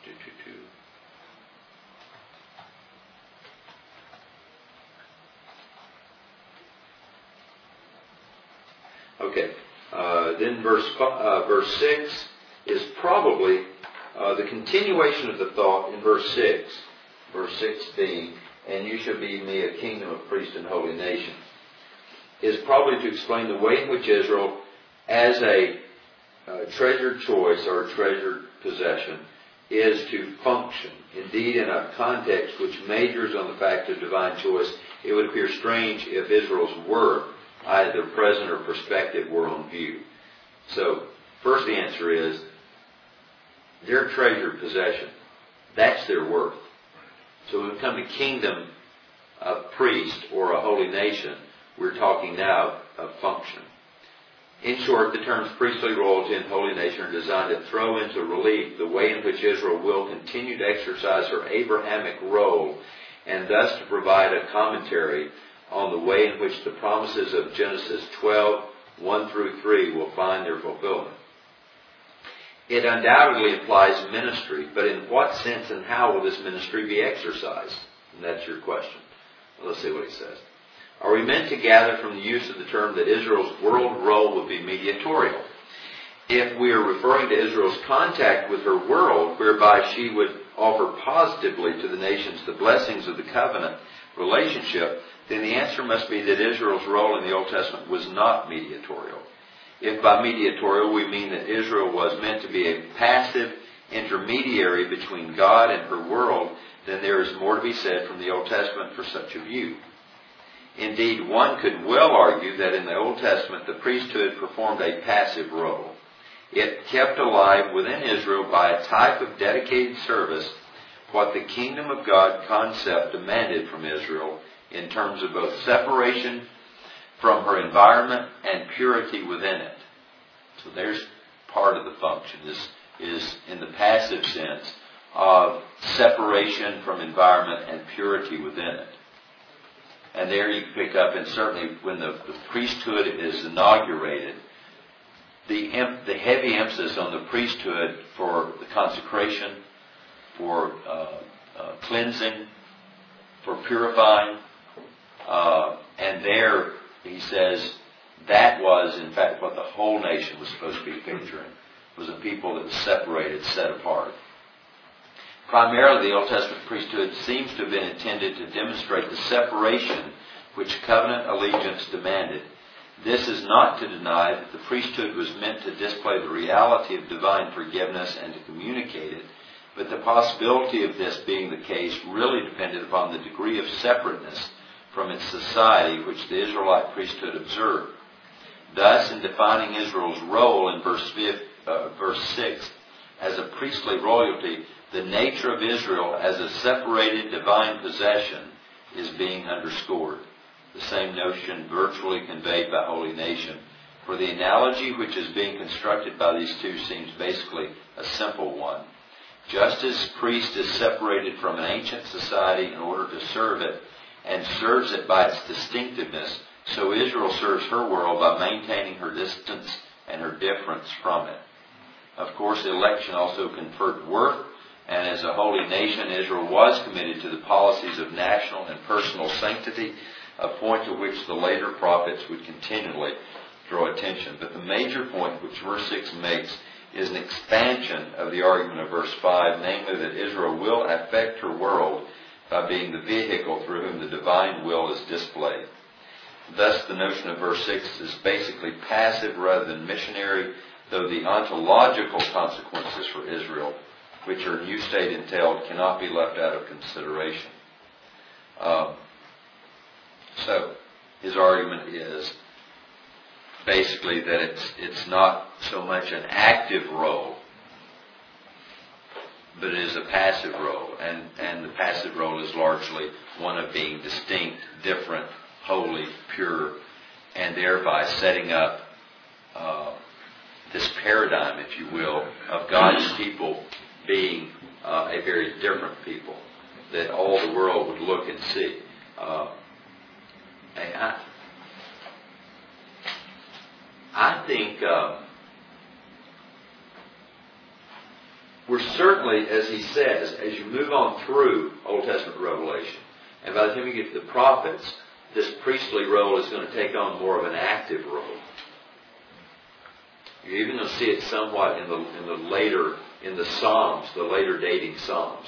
Okay. Then verse 6 is probably the continuation of the thought in verse 6. Verse 6 being, "And you shall be me a kingdom of priests and holy nation," is probably to explain the way in which Israel, as a treasured choice or a treasured possession, is to function. Indeed, in a context which majors on the fact of divine choice, it would appear strange if Israel's worth, either present or prospective, were on view. So, first the answer is, their treasured possession, that's their worth. So when we come to kingdom, a priest, or a holy nation, we're talking now of function. In short, the terms priestly royalty and holy nation are designed to throw into relief the way in which Israel will continue to exercise her Abrahamic role, and thus to provide a commentary on the way in which the promises of Genesis 12, 1 through 3 will find their fulfillment. It undoubtedly implies ministry, but in what sense and how will this ministry be exercised? And that's your question. Well, let's see what he says. Are we meant to gather from the use of the term that Israel's world role would be mediatorial? If we are referring to Israel's contact with her world, whereby she would offer positively to the nations the blessings of the covenant relationship, then the answer must be that Israel's role in the Old Testament was not mediatorial. If by mediatorial we mean that Israel was meant to be a passive intermediary between God and her world, then there is more to be said from the Old Testament for such a view. Indeed, one could well argue that in the Old Testament the priesthood performed a passive role. It kept alive within Israel by a type of dedicated service what the kingdom of God concept demanded from Israel in terms of both separation from her environment and purity within it. So there's part of the function, is in the passive sense of separation from environment and purity within it. And there you pick up, and certainly when the priesthood is inaugurated, the heavy emphasis on the priesthood for the consecration, for cleansing, for purifying, and there he says that was in fact what the whole nation was supposed to be picturing, was a people that was separated, set apart. Primarily, the Old Testament priesthood seems to have been intended to demonstrate the separation which covenant allegiance demanded. This is not to deny that the priesthood was meant to display the reality of divine forgiveness and to communicate it, but the possibility of this being the case really depended upon the degree of separateness from its society which the Israelite priesthood observed. Thus, in defining Israel's role in verse 6 as a priestly royalty, the nature of Israel as a separated divine possession is being underscored. The same notion virtually conveyed by holy nation. For the analogy which is being constructed by these two seems basically a simple one. Just as priest is separated from an ancient society in order to serve it, and serves it by its distinctiveness, so Israel serves her world by maintaining her distance and her difference from it. Of course, election also conferred worth And as a holy nation, Israel was committed to the policies of national and personal sanctity, a point to which the later prophets would continually draw attention. But the major point which verse 6 makes is an expansion of the argument of verse 5, namely that Israel will affect her world by being the vehicle through whom the divine will is displayed. Thus, the notion of verse 6 is basically passive rather than missionary, though the ontological consequences for Israel, which her new state entailed, cannot be left out of consideration. So, his argument is basically that it's not so much an active role, but it is a passive role. And the passive role is largely one of being distinct, different, holy, pure, and thereby setting up this paradigm, if you will, of God's people being a very different people that all the world would look and see. I think we're certainly, as he says, as you move on through Old Testament Revelation, and by the time you get to the prophets, this priestly role is going to take on more of an active role. You're even going to see it somewhat in the Psalms, the later dating Psalms.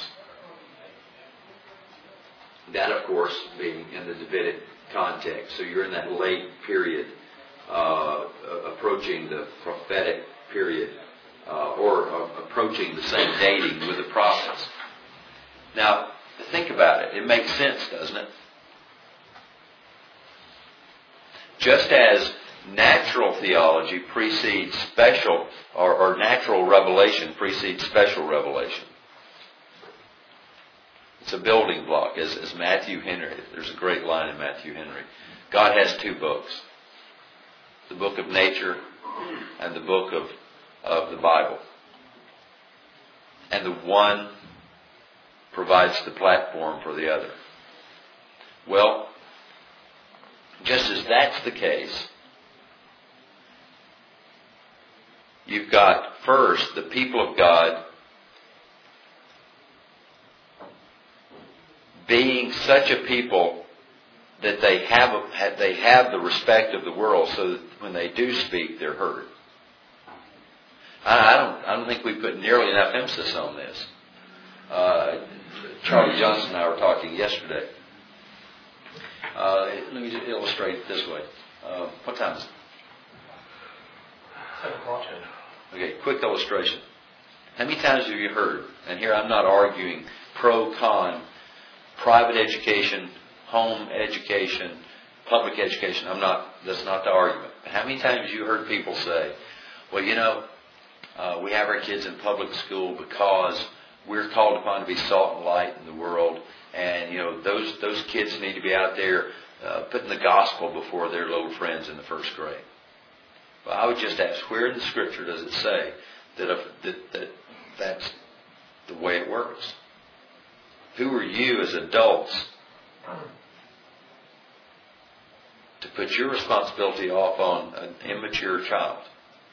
That, of course, being in the Davidic context. So you're in that late period, approaching the prophetic period, or approaching the same dating with the prophets. Now, think about it. It makes sense, doesn't it? Just as natural theology precedes special, or natural revelation precedes special revelation. It's a building block, as Matthew Henry. There's a great line in Matthew Henry. God has two books. The book of nature and the book of the Bible. And the one provides the platform for the other. Well, just as that's the case, you've got first the people of God being such a people that they have the respect of the world, so that when they do speak, they're heard. I don't think we put nearly enough emphasis on this. Charlie Johnson and I were talking yesterday. Let me just illustrate it this way. What time is it? 7:00. Okay, quick illustration. How many times have you heard, and here I'm not arguing pro, con, private education, home education, public education. That's not the argument. How many times have you heard people say, well, we have our kids in public school because we're called upon to be salt and light in the world, and those kids need to be out there putting the gospel before their little friends in the first grade. Well, I would just ask, where in the Scripture does it say that that's the way it works? Who are you as adults to put your responsibility off on an immature child?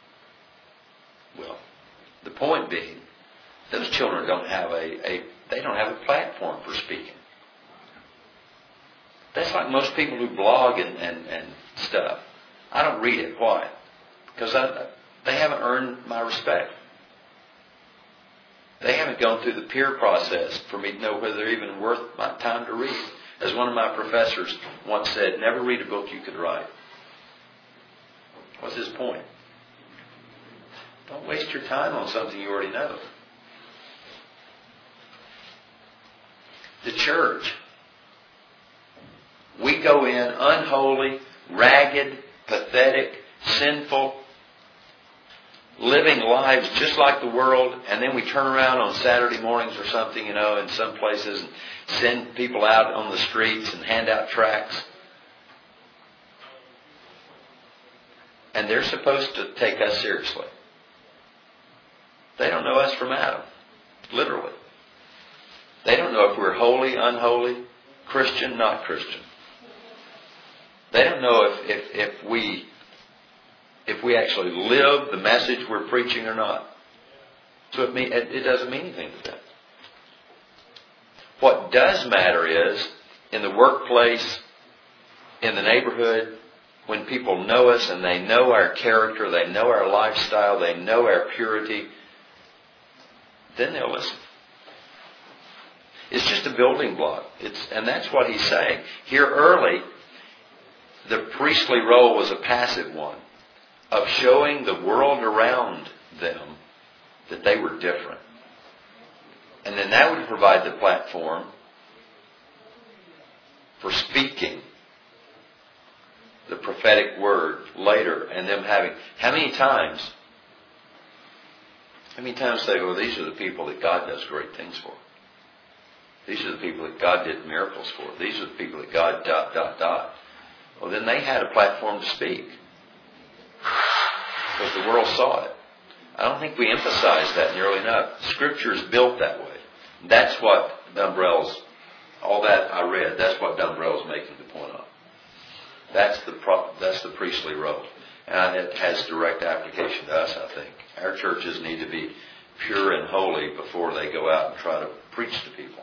Well, the point being, those children don't have a platform for speaking. That's like most people who blog and stuff. I don't read it. Why? Because they haven't earned my respect. They haven't gone through the peer process for me to know whether they're even worth my time to read. As one of my professors once said, never read a book you could write. What's his point? Don't waste your time on something you already know. The church. We go in unholy, ragged, pathetic, sinful, living lives just like the world, and then we turn around on Saturday mornings or something, in some places, and send people out on the streets and hand out tracts. And they're supposed to take us seriously. They don't know us from Adam, literally. They don't know if we're holy, unholy, Christian, not Christian. They don't know if we actually live the message we're preaching or not. So it doesn't mean anything to them. What does matter is, in the workplace, in the neighborhood, when people know us and they know our character, they know our lifestyle, they know our purity, then they'll listen. It's just a building block. And that's what he's saying. Here early, the priestly role was a passive one of showing the world around them that they were different. And then that would provide the platform for speaking the prophetic word later, and them having, how many times they go, these are the people that God does great things for. These are the people that God did miracles for. These are the people that God ... Well, then they had a platform to speak. Because the world saw it. I don't think we emphasize that nearly enough. Scripture is built that way. That's what Dumbrell's, all that I read, that's what Dumbrell's making the point of. That's the priestly role. And it has direct application to us, I think. Our churches need to be pure and holy before they go out and try to preach to people.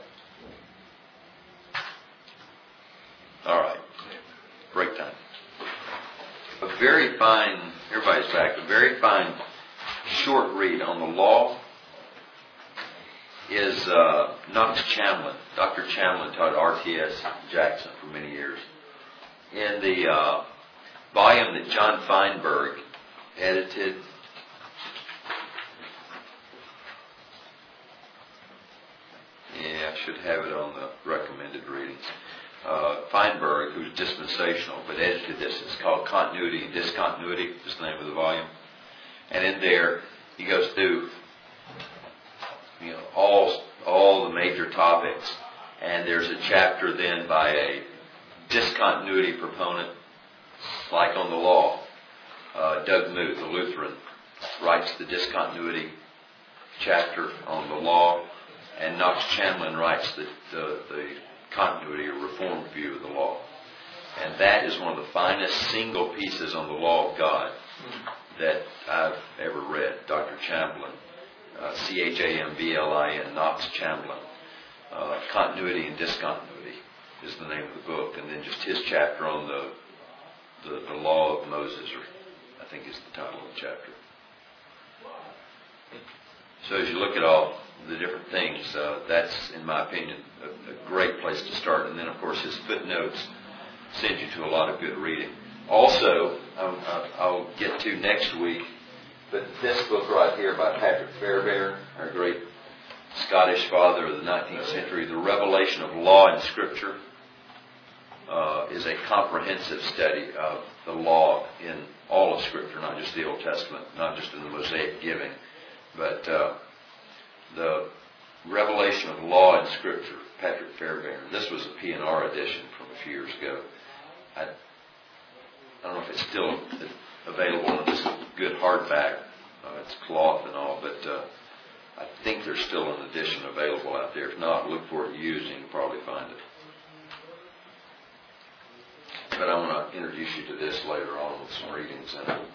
All right. Break time. A very fine, everybody's back, a very fine short read on the law is Knox Chamblin. Dr. Chamblin taught R.T.S. Jackson for many years. In the volume that John Feinberg edited, I should have it on the recommended readings. Feinberg, who's dispensational, but edited this. It's called Continuity and Discontinuity, is the name of the volume. And in there, he goes through, all the major topics. And there's a chapter then by a discontinuity proponent, like on the law. Doug Moo, the Lutheran, writes the discontinuity chapter on the law, and Knox Chamblin writes the continuity or reformed view of the law. And that is one of the finest single pieces on the law of God that I've ever read. Dr. Chamblin, Chamblin, Knox Chamblin. Continuity and Discontinuity is the name of the book. And then just his chapter on the law of Moses, or I think is the title of the chapter. So as you look at all the different things, that's, in my opinion, a great place to start. And then, of course, his footnotes send you to a lot of good reading. Also, I'll get to next week, but this book right here by Patrick Fairbairn, our great Scottish father of the 19th century, The Revelation of Law in Scripture, is a comprehensive study of the law in all of Scripture, not just the Old Testament, not just in the Mosaic giving, but the Revelation of Law in Scripture, Patrick Fairbairn. This was a P&R edition from a few years ago. I don't know if it's still available in this good hardback. It's cloth and all, but I think there's still an edition available out there. If not, look for it used and you can probably find it. But I want to introduce you to this later on with some readings in it.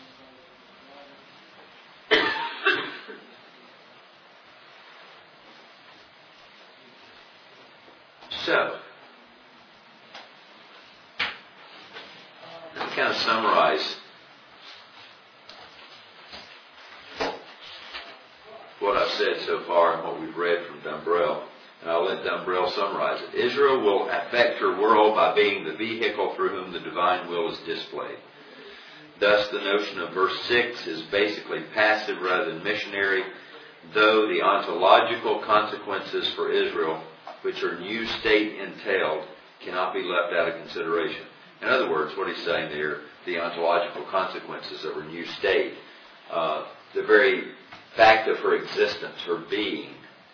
So, let me kind of summarize what I've said so far and what we've read from Dumbrell. And I'll let Dumbrell summarize it. Israel will affect her world by being the vehicle through whom the divine will is displayed. Thus, the notion of verse 6 is basically passive rather than missionary, though the ontological consequences for Israel, which are new state entailed, cannot be left out of consideration. In other words, what he's saying there, the ontological consequences of her new state, the very fact of her existence, her being,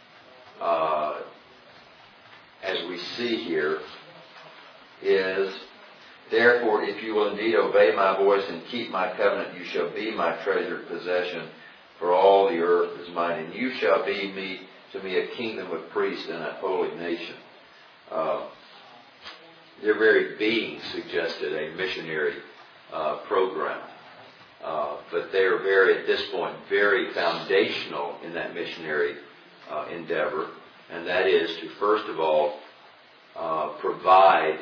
as we see here, is, therefore, if you will indeed obey my voice and keep my covenant, you shall be my treasured possession, for all the earth is mine, and you shall be to me a kingdom of priests and a holy nation. Their very being suggested a missionary program. But they are very, at this point, very foundational in that missionary endeavor. and that is to, first of all, provide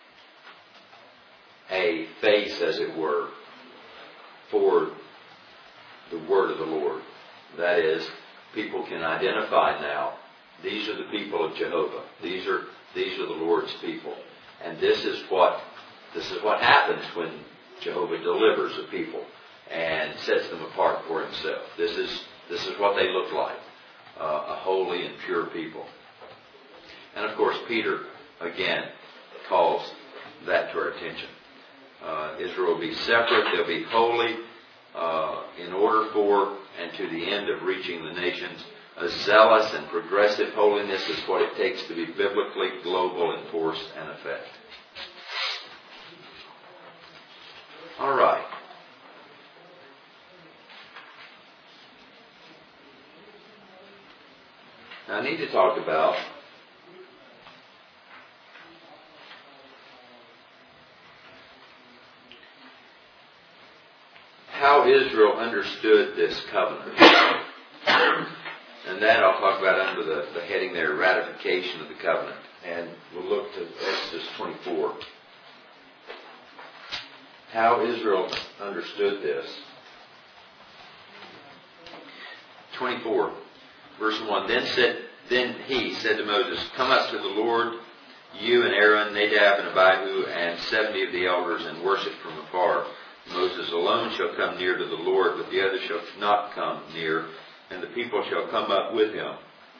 a face, as it were, for the word of the Lord. That is, people can identify now, these are the people of Jehovah. These are the Lord's people. And this is what happens when Jehovah delivers a people and sets them apart for himself. This is what they look like, a holy and pure people. And of course, Peter, again, calls that to our attention. Israel will be separate, they'll be holy, in order for and to the end of reaching the nations. A zealous and progressive holiness is what it takes to be biblically global in force and effect. All right. Now I need to talk about how Israel understood this covenant. And that I'll talk about under the heading there, ratification of the covenant. And we'll look to Exodus 24. How Israel understood this. 24, verse 1. Then he said to Moses, "Come up to the Lord, you and Aaron, Nadab and Abihu, and 70 of the elders, and worship from afar. Moses alone shall come near to the Lord, but the others shall not come near, and the people shall come up with him."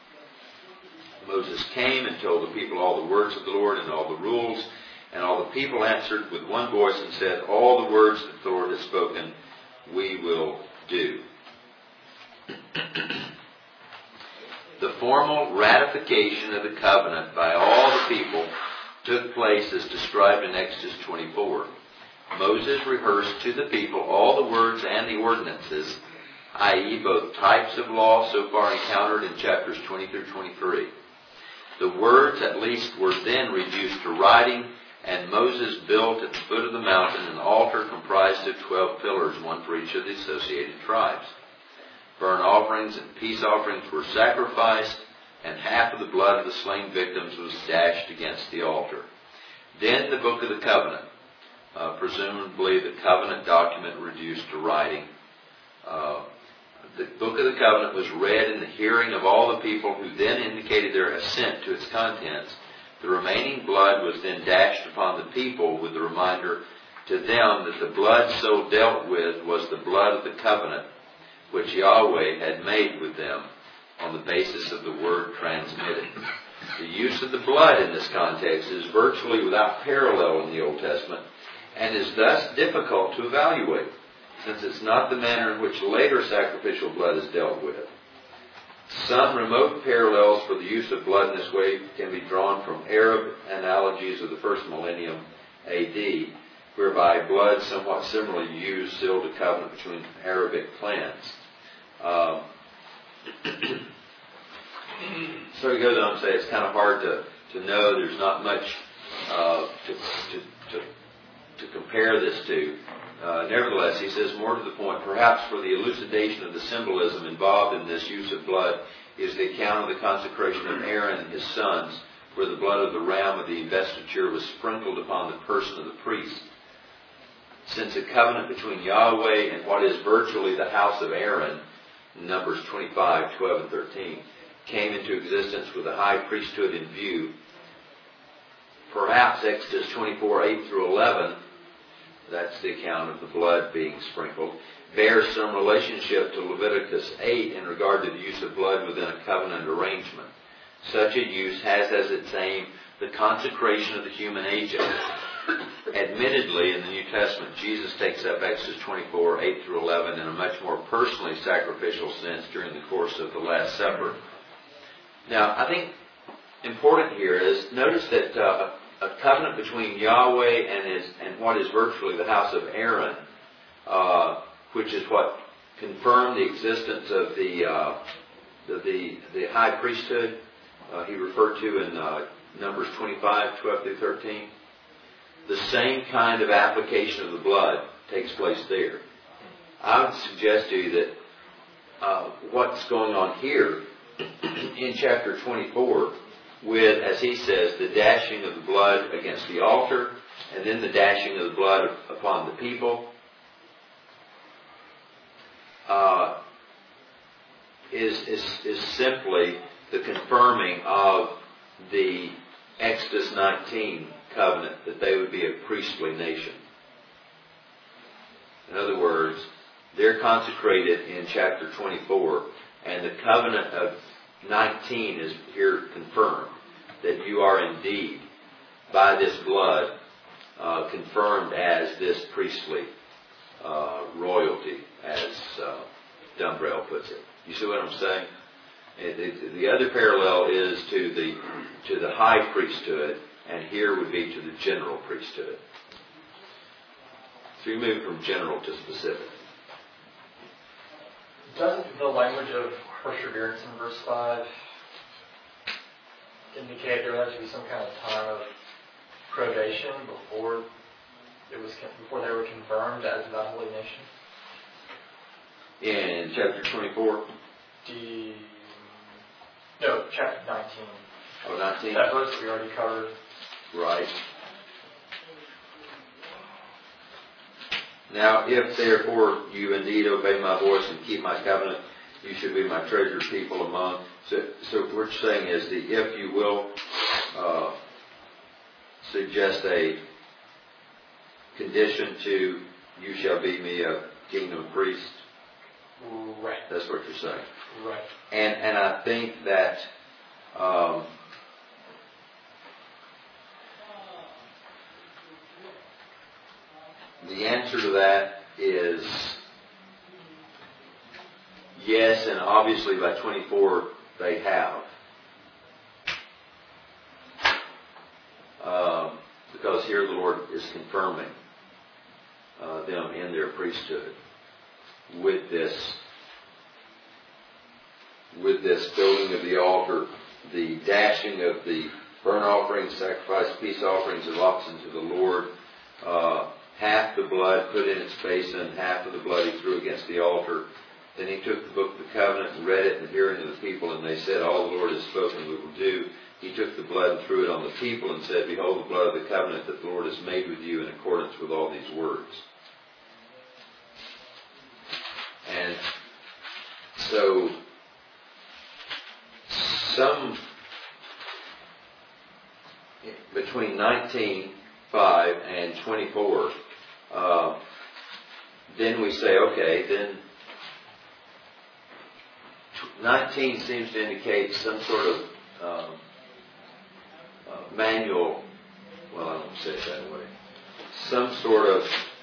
Moses came and told the people all the words of the Lord and all the rules, and all the people answered with one voice and said, "All the words that the Lord has spoken, we will do." The formal ratification of the covenant by all the people took place as described in Exodus 24. Moses rehearsed to the people all the words and the ordinances, i.e. both types of law so far encountered in chapters 20 through 23. The words at least were then reduced to writing, and Moses built at the foot of the mountain an altar comprised of 12 pillars, one for each of the associated tribes. Burnt offerings and peace offerings were sacrificed, and half of the blood of the slain victims was dashed against the altar. Then the Book of the Covenant, presumably the covenant document reduced to writing. The Book of the Covenant was read in the hearing of all the people, who then indicated their assent to its contents. The remaining blood was then dashed upon the people with the reminder to them that the blood so dealt with was the blood of the covenant which Yahweh had made with them on the basis of the word transmitted. The use of the blood in this context is virtually without parallel in the Old Testament, and is thus difficult to evaluate, since it's not the manner in which later sacrificial blood is dealt with. Some remote parallels for the use of blood in this way can be drawn from Arab analogies of the first millennium AD, whereby blood somewhat similarly used sealed a covenant between Arabic clans. So he goes on to say it's kind of hard to know. There's not much to compare this to. Nevertheless, he says, more to the point, perhaps for the elucidation of the symbolism involved in this use of blood is the account of the consecration of Aaron and his sons, where the blood of the ram of the investiture was sprinkled upon the person of the priest. Since a covenant between Yahweh and what is virtually the house of Aaron, Numbers 25, 12, and 13, came into existence with the high priesthood in view, perhaps Exodus 24, 8 through 11, that's the account of the blood being sprinkled, bears some relationship to Leviticus 8 in regard to the use of blood within a covenant arrangement. Such a use has as its aim the consecration of the human agent. Admittedly, in the New Testament, Jesus takes up Exodus 24, 8 through 11 in a much more personally sacrificial sense during the course of the Last Supper. Now, I think important here is, notice that a covenant between Yahweh and what is virtually the house of Aaron, which is what confirmed the existence of the high priesthood he referred to in Numbers 25, 12 through 13. The same kind of application of the blood takes place there. I would suggest to you that what's going on here in chapter 24 with, as he says, the dashing of the blood against the altar, and then the dashing of the blood upon the people, is simply the confirming of the Exodus 19 covenant that they would be a priestly nation. In other words, they're consecrated in chapter 24, and the covenant of 19 is here confirmed, that you are indeed, by this blood, confirmed as this priestly royalty, as Dumbrell puts it. You see what I'm saying? The other parallel is to the high priesthood, and here would be to the general priesthood. So you move from general to specific. Doesn't the language of perseverance in verse 5 indicate there has to be some kind of time of probation before they were confirmed as that holy nation? In chapter 24? No, chapter 19. Oh, 19? That verse we already covered. Right. Now, if therefore you indeed obey my voice and keep my covenant, you should be my treasured people among. So what we're saying is the if you will suggest a condition to you shall be me a kingdom of priests. Right. That's what you're saying. Right. And I think that the answer to that is yes, and obviously by 24 they have. Because here the Lord is confirming them in their priesthood with this building of the altar, the dashing of the burnt offerings, sacrifice, peace offerings of oxen to the Lord, half the blood put in its basin, half of the blood he threw against the altar. Then he took the book of the covenant and read it in the hearing of the people, and they said, all the Lord has spoken we will do. He took the blood and threw it on the people and said, behold the blood of the covenant that the Lord has made with you in accordance with all these words. And so between 19:5 and 24, then we say, okay, then 19 seems to indicate some sort of manual, well, I don't say it that way, some sort of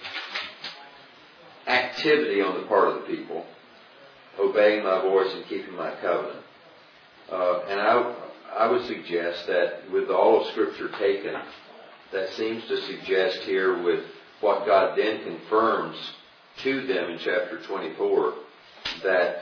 activity on the part of the people, obeying my voice and keeping my covenant. And I would suggest that with all of Scripture taken, that seems to suggest here with what God then confirms to them in chapter 24, that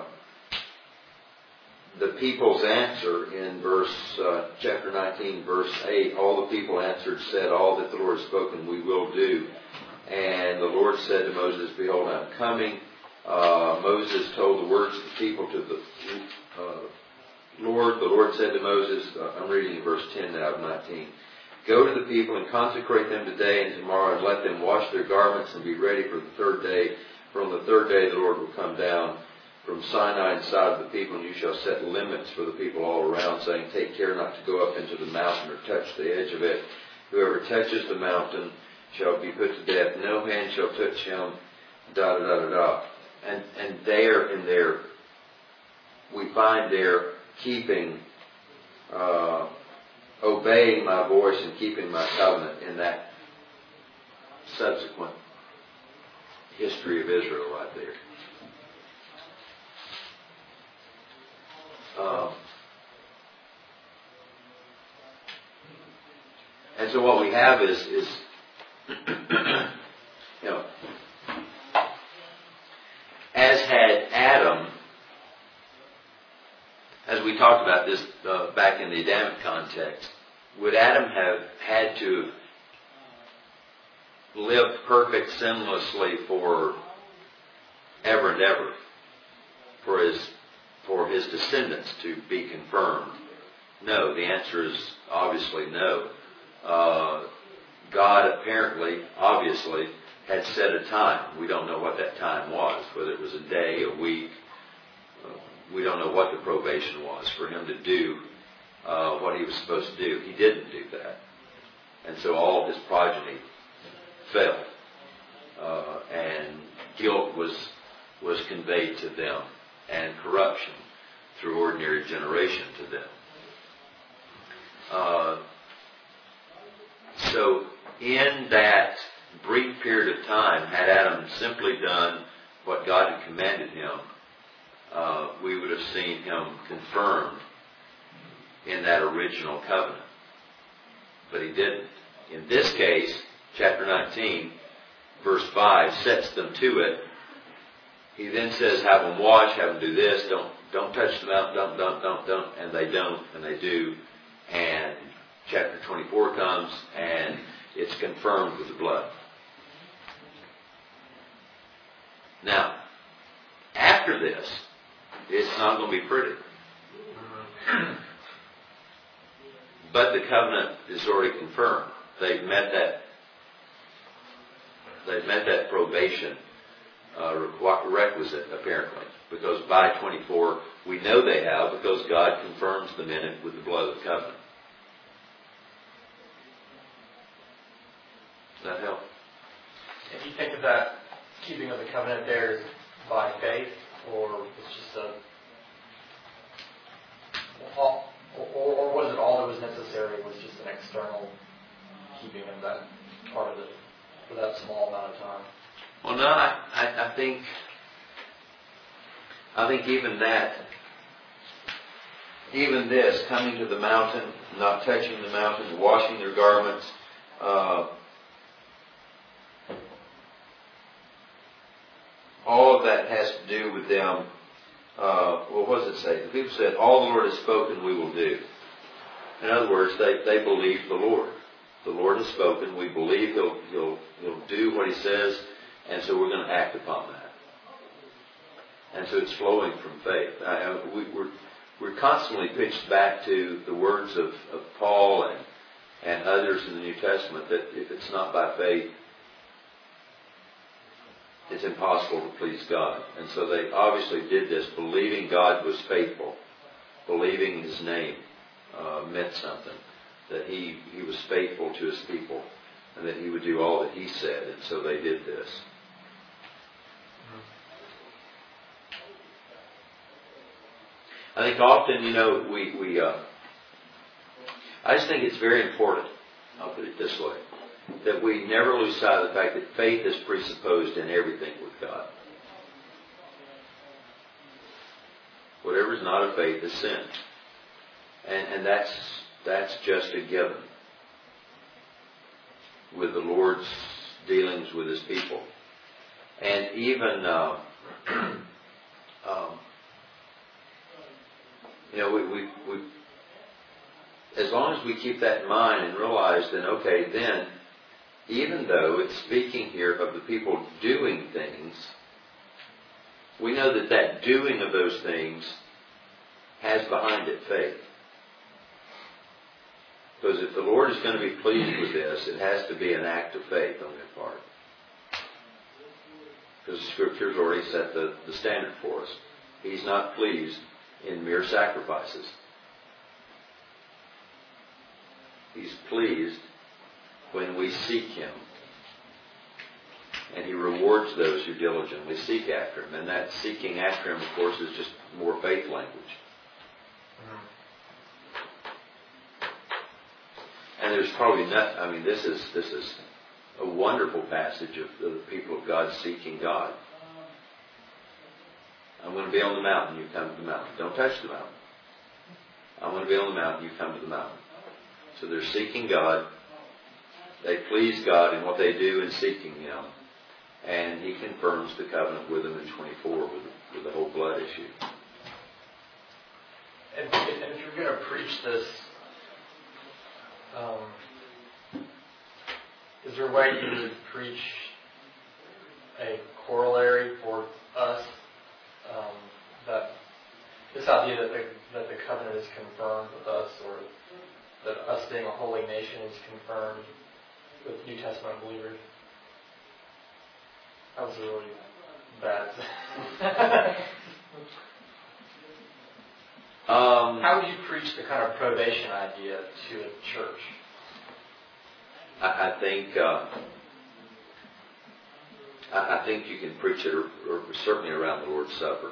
the people's answer in chapter 19, verse 8, all the people answered, said, all that the Lord has spoken we will do. And the Lord said to Moses, behold, I am coming. Moses told the words of the people to the Lord. The Lord said to Moses, I'm reading in verse 10 now of 19, go to the people and consecrate them today and tomorrow, and let them wash their garments and be ready for the third day. For on the third day the Lord will come down from Sinai inside of the people, and you shall set limits for the people all around, saying, take care not to go up into the mountain or touch the edge of it. Whoever touches the mountain shall be put to death. No hand shall touch him, da da da da da. And there in there, we find there keeping, obeying my voice and keeping my covenant in that subsequent history of Israel right there. And so what we have is as had Adam, as we talked about this back in the Adamic context, would Adam have had to live perfect sinlessly for ever and ever, for his for his descendants to be confirmed? No. The answer is obviously no. God apparently, obviously, had set a time. We don't know what that time was, whether it was a day, a week. We don't know what the probation was for him to do what he was supposed to do. He didn't do that. And so all of his progeny fell. And guilt was conveyed to them, and corruption through ordinary generation to them. So in that brief period of time, had Adam simply done what God had commanded him, we would have seen him confirmed in that original covenant. But he didn't. In this case, chapter 19, verse 5 sets them to it. He then says, have them wash, have them do this, don't touch the mountain, don't, and they don't, and they do. And chapter 24 comes, and it's confirmed with the blood. Now, after this, it's not going to be pretty. But the covenant is already confirmed. They've met that probation requisite, apparently. Because by 24, we know they have, because God confirms them in it with the blood of the covenant. Does that help? If you think of that keeping of the covenant there by faith, or it's just or was it all that was necessary was just an external keeping of that part of it for that small amount of time? Well, no, I think even this, coming to the mountain, not touching the mountain, washing their garments, all of that has to do with them. What does it say? The people said, all the Lord has spoken, we will do. In other words, they believe the Lord. The Lord has spoken. We believe He'll do what He says, and so we're going to act upon that. And so it's flowing from faith. We're constantly pitched back to the words of Paul and others in the New Testament that if it's not by faith, it's impossible to please God. And so they obviously did this, believing God was faithful, believing His name meant something, that He was faithful to His people, and that He would do all that He said. And so they did this. I think often, I just think it's very important, I'll put it this way, that we never lose sight of the fact that faith is presupposed in everything with God. Whatever is not of faith is sin. And that's just a given with the Lord's dealings with His people. And even, we as long as we keep that in mind and realize that, okay, then, even though it's speaking here of the people doing things, we know that that doing of those things has behind it faith. Because if the Lord is going to be pleased with this, it has to be an act of faith on their part. Because the Scripture's already set the standard for us. He's not pleased in mere sacrifices. He's pleased when we seek Him. And He rewards those who diligently seek after Him. And that seeking after Him, of course, is just more faith language. And there's probably not, this is a wonderful passage of the people of God seeking God. I'm going to be on the mountain, you come to the mountain. Don't touch the mountain. I'm going to be on the mountain, you come to the mountain. So they're seeking God. They please God in what they do in seeking Him. And He confirms the covenant with them in 24 with the whole blood issue. And if you're going to preach this, is there a way you would preach a corollary for us that this idea that the covenant is confirmed with us, or that us being a holy nation is confirmed with New Testament believers. That was a really bad. How would you preach the kind of probation idea to a church? I think you can preach it, or certainly around the Lord's Supper.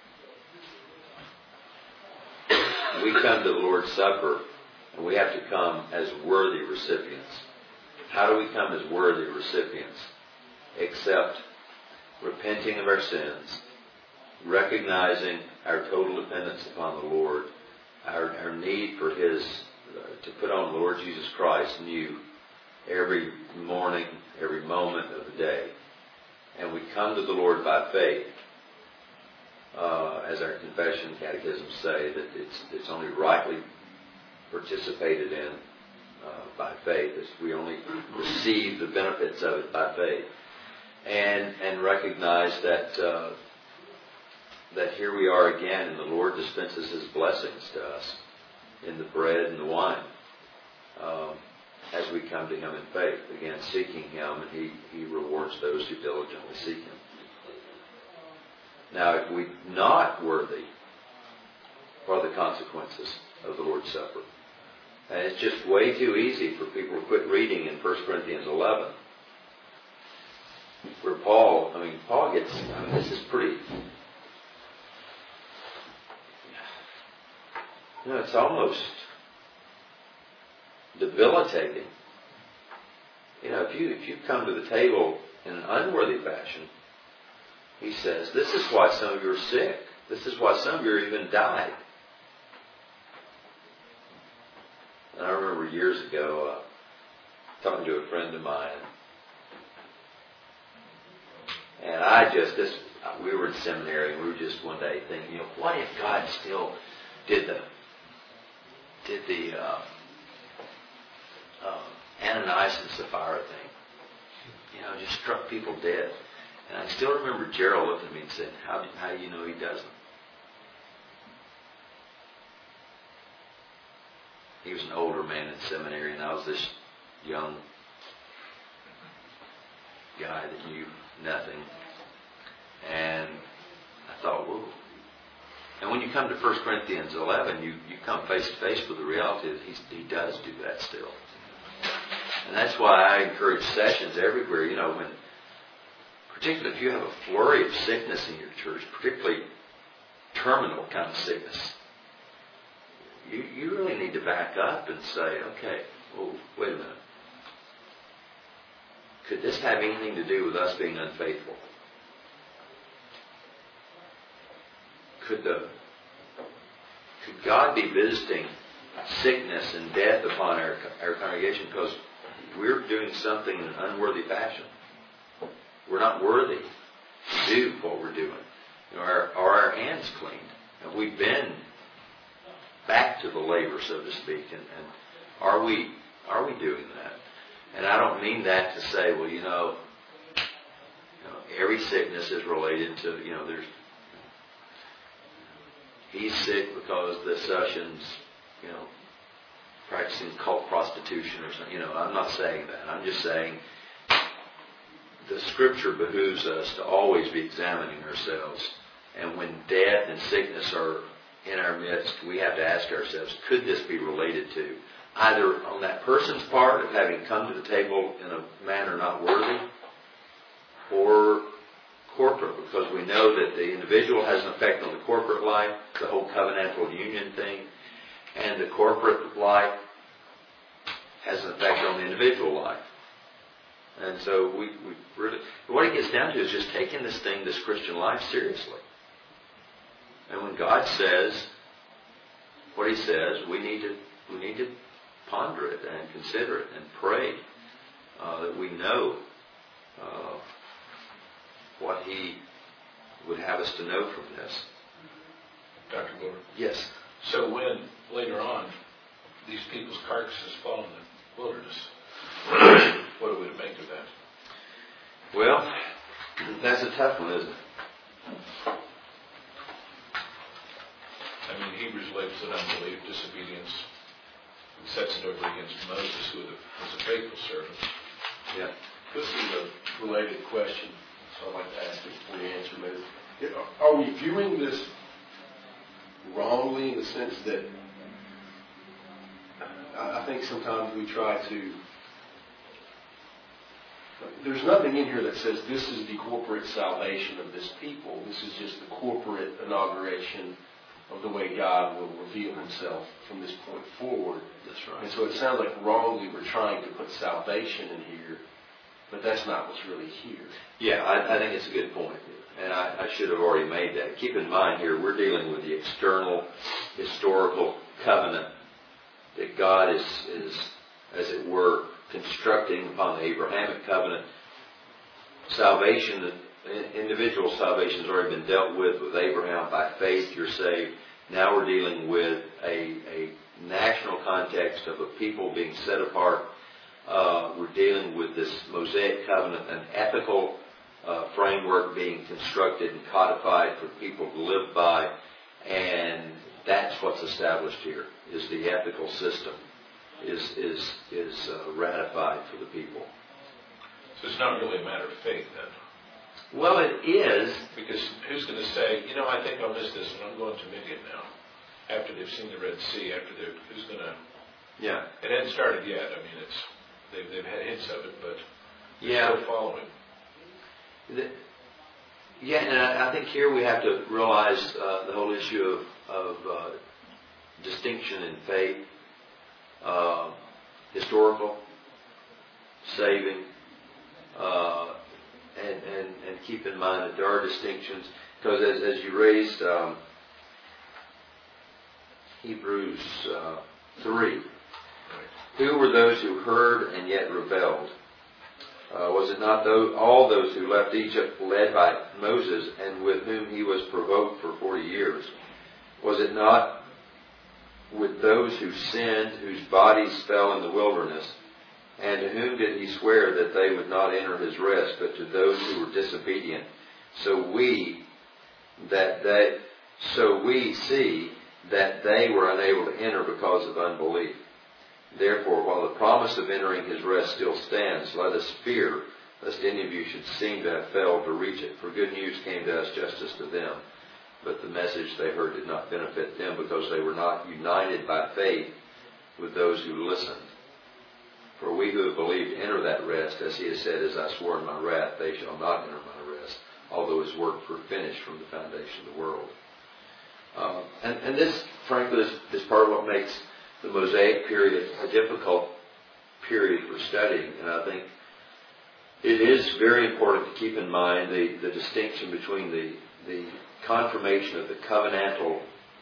We come to the Lord's Supper, and we have to come as worthy recipients. How do we come as worthy recipients? Except repenting of our sins, recognizing our total dependence upon the Lord, our need for His, to put on the Lord Jesus Christ new every morning, every moment of the day. And we come to the Lord by faith. As our confession and catechisms say, that it's only rightly participated in by faith. We only receive the benefits of it by faith. And recognize that here we are again, and the Lord dispenses His blessings to us in the bread and the wine as we come to Him in faith. Again, seeking Him, and He rewards those who diligently seek Him. Now, if we're not worthy, what are the consequences of the Lord's Supper? And it's just way too easy for people to quit reading in 1 Corinthians 11. Where Paul gets, this is pretty, it's almost debilitating. If you come to the table in an unworthy fashion, he says, this is why some of you are sick. This is why some of you even died. And I remember years ago talking to a friend of mine, and we were in seminary, and we were just one day thinking, what if God still did the Ananias and Sapphira thing? Just struck people dead. And I still remember Gerald looked at me and said, how do you know he doesn't? He was an older man in seminary, and I was this young guy that knew nothing. And I thought, whoa. And when you come to 1 Corinthians 11, you come face to face with the reality that he does do that still. And that's why I encourage sessions everywhere, particularly if you have a flurry of sickness in your church, particularly terminal kind of sickness, you really need to back up and say, okay, wait a minute. Could this have anything to do with us being unfaithful? Could God be visiting sickness and death upon our congregation because we're doing something in an unworthy fashion? We're not worthy to do what we're doing. Are our hands cleaned? Have we been back to the labor, so to speak? And are we doing that? And I don't mean that to say, every sickness is related to, he's sick because the session's, practicing cult prostitution or something. I'm not saying that. I'm just saying the Scripture behooves us to always be examining ourselves. And when death and sickness are in our midst, we have to ask ourselves, could this be related to either on that person's part of having come to the table in a manner not worthy, or corporate, because we know that the individual has an effect on the corporate life, the whole covenantal union thing, and the corporate life has an effect on the individual life. And so we really, what it gets down to is just taking this thing, this Christian life, seriously. And when God says what He says, we need to ponder it and consider it and pray that we know what He would have us to know from this. Dr. Gordon? Yes. So when, later on, these people's carcasses fall in the wilderness, what are we to make of that? Well, that's a tough one, isn't it? lives in unbelief, disobedience, and sets it over against Moses, who was a faithful servant. Yeah. This is a related question, so I'd like to ask it before you answer maybe. Are we viewing this wrongly in the sense that I think sometimes we try to... There's nothing in here that says this is the corporate salvation of this people. This is just the corporate inauguration of the way God will reveal himself from this point forward. That's right. And so it sounds like wrongly we're trying to put salvation in here, but that's not what's really here. Yeah, I think it's a good point. And I should have already made that. Keep in mind here, we're dealing with the external historical covenant that God is, as it were, constructing upon the Abrahamic covenant. Salvation, individual salvation has already been dealt with Abraham. By faith you're saved. Now we're dealing with a national context of a people being set apart. We're dealing with this Mosaic covenant, an ethical framework being constructed and codified for people to live by, and that's what's established here, is the ethical system is ratified for the people. So it's not really a matter of faith then? Well, it is. Because who's going to say, I think I'll miss this and I'm going to Midian now, after they've seen the Red Sea, who's going to... Yeah. It hasn't started yet. I mean, they've had hints of it, but yeah, still following. Yeah, and I think here we have to realize the whole issue of distinction in faith, historical, saving, and keep in mind that there are distinctions, because as you raised Hebrews 3, who were those who heard and yet rebelled? Was it not all those who left Egypt led by Moses, and with whom he was provoked for 40 years? Was it not with those who sinned, whose bodies fell in the wilderness? And to whom did he swear that they would not enter his rest, but to those who were disobedient? So we see that they were unable to enter because of unbelief. Therefore, while the promise of entering his rest still stands, let us fear, lest any of you should seem to have failed to reach it. For good news came to us just as to them, but the message they heard did not benefit them, because they were not united by faith with those who listened. For we who have believed enter that rest, as he has said, as I swore in my wrath, they shall not enter my rest, although his works were finished from the foundation of the world. And this, frankly, is part of what makes the Mosaic period a difficult period for studying. And I think it is very important to keep in mind the distinction between the confirmation of the covenantal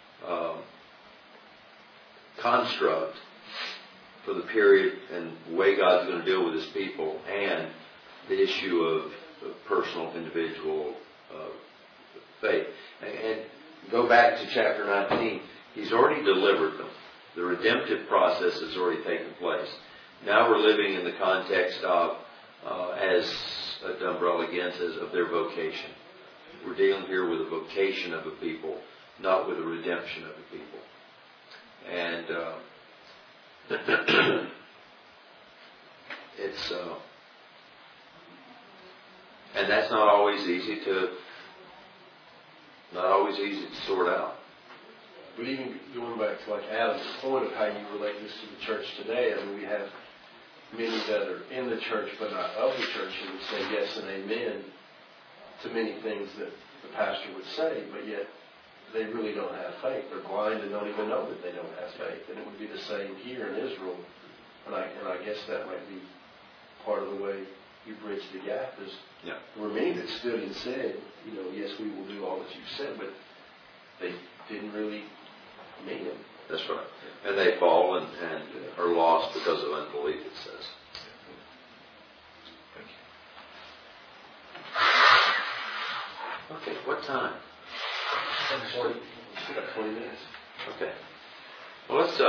construct for the period and the way God's going to deal with his people, and the issue of personal, individual faith. And go back to chapter 19. He's already delivered them. The redemptive process has already taken place. Now we're living in the context of, as Dumbrell again says, of their vocation. We're dealing here with the vocation of a people, not with the redemption of a people. And it's and that's not always easy to sort out. But even going back to like Adam's point of how you relate this to the church today, I mean, we have many that are in the church but not of the church who would say yes and amen to many things that the pastor would say, but yet they really don't have faith. They're blind and don't even know that they don't have faith. And it would be the same here in Israel. And I guess that might be part of the way you bridge the gap. Is yeah. There were many that stood and said, yes, we will do all that you said, but they didn't really mean it. That's right. And they fall and are lost because of unbelief, it says. Okay, what time? 10:40. Should have 20 minutes. Okay. Well, let's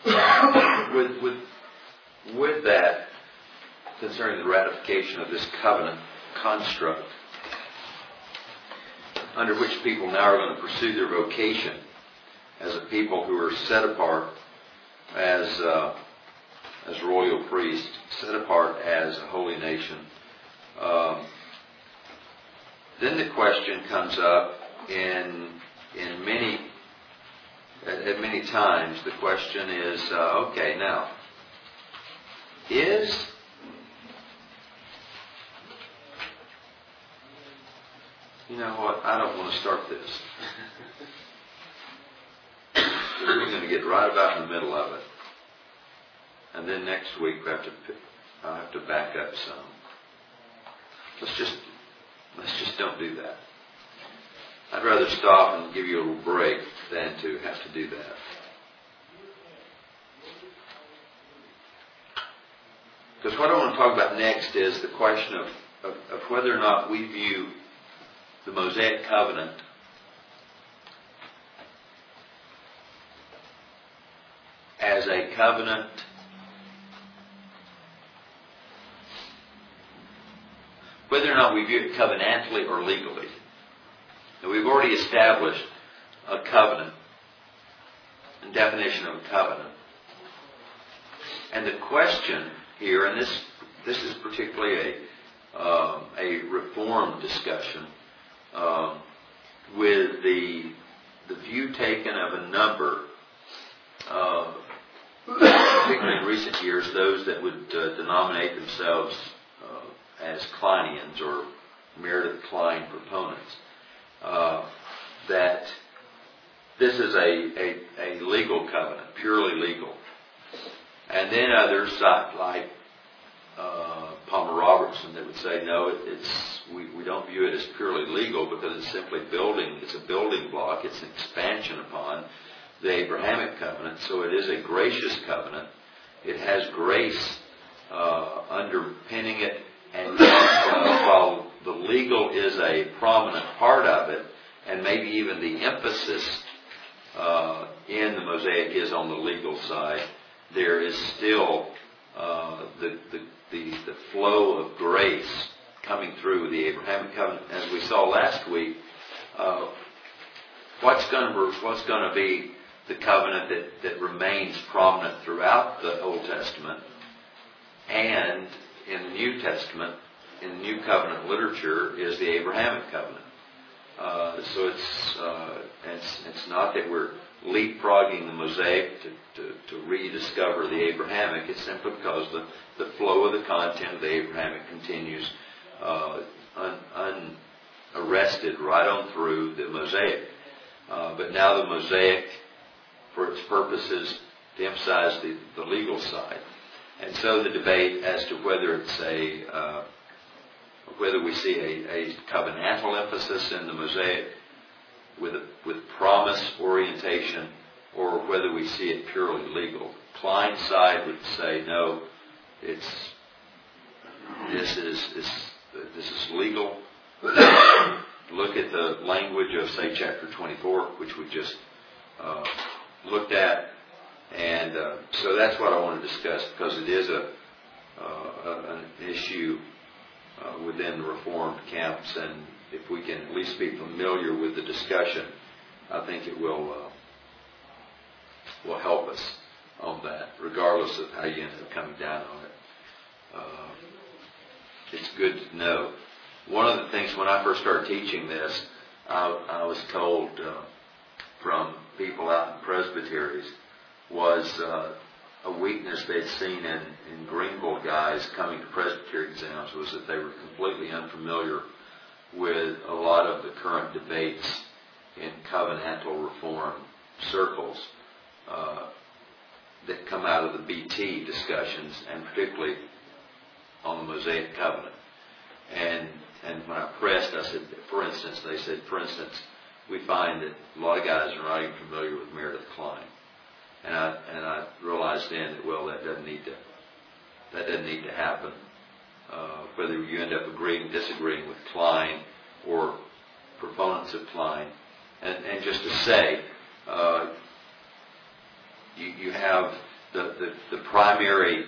with that, concerning the ratification of this covenant construct, under which people now are going to pursue their vocation. as a people who are set apart as royal priests, set apart as a holy nation. Then the question comes up at many times. The question is, okay, now, you know what? I don't want to start this. We're going to get right about in the middle of it. And then next week I'll have to back up some. Let's just don't do that. I'd rather stop and give you a little break than to have to do that. Because what I want to talk about next is the question of whether or not we view the Mosaic covenant as a covenant whether or not we view it covenantally or legally. Now, we've already established a covenant, a definition of a covenant. And the question here, and this is particularly a Reformed discussion, with the view taken of a number of, particularly in recent years, those that would denominate themselves as Kleinians or Meredith Klein proponents, that this is a legal covenant, purely legal. And then others like Palmer Robertson that would say, no, we don't view it as purely legal because it's simply it's a building block, it's an expansion upon the Abrahamic covenant, so it is a gracious covenant. It has grace underpinning it, and while the legal is a prominent part of it, and maybe even the emphasis in the Mosaic is on the legal side, there is still the flow of grace coming through the Abrahamic covenant. As we saw last week, what's going to be the covenant that remains prominent throughout the Old Testament and in the New Testament, in the New Covenant literature, is the Abrahamic covenant. So it's not that we're leapfrogging the Mosaic to rediscover the Abrahamic. It's simply because the flow of the content of the Abrahamic continues unarrested right on through the Mosaic. But now the Mosaic, for its purposes, to emphasize the legal side. And so the debate as to whether it's whether we see a covenantal emphasis in the Mosaic with promise orientation, or whether we see it purely legal. Klein's side would say no, this is legal. Look at the language of, say, chapter 24, which we just looked at, and so that's what I want to discuss, because it is an issue within the Reformed camps, and if we can at least be familiar with the discussion, I think it will help us on that, regardless of how you end up coming down on it. It's good to know. One of the things when I first started teaching this, I was told from people out in presbyteries was a weakness they'd seen in Greenville guys coming to presbytery exams was that they were completely unfamiliar with a lot of the current debates in covenantal reform circles that come out of the BT discussions, and particularly on the Mosaic covenant. And when I pressed, I said, for instance, we find that a lot of guys are not even familiar with Meredith Klein. And I realized then that, well, that doesn't need to happen. Whether you end up agreeing, disagreeing with Klein or proponents of Klein, and just to say, you have the primary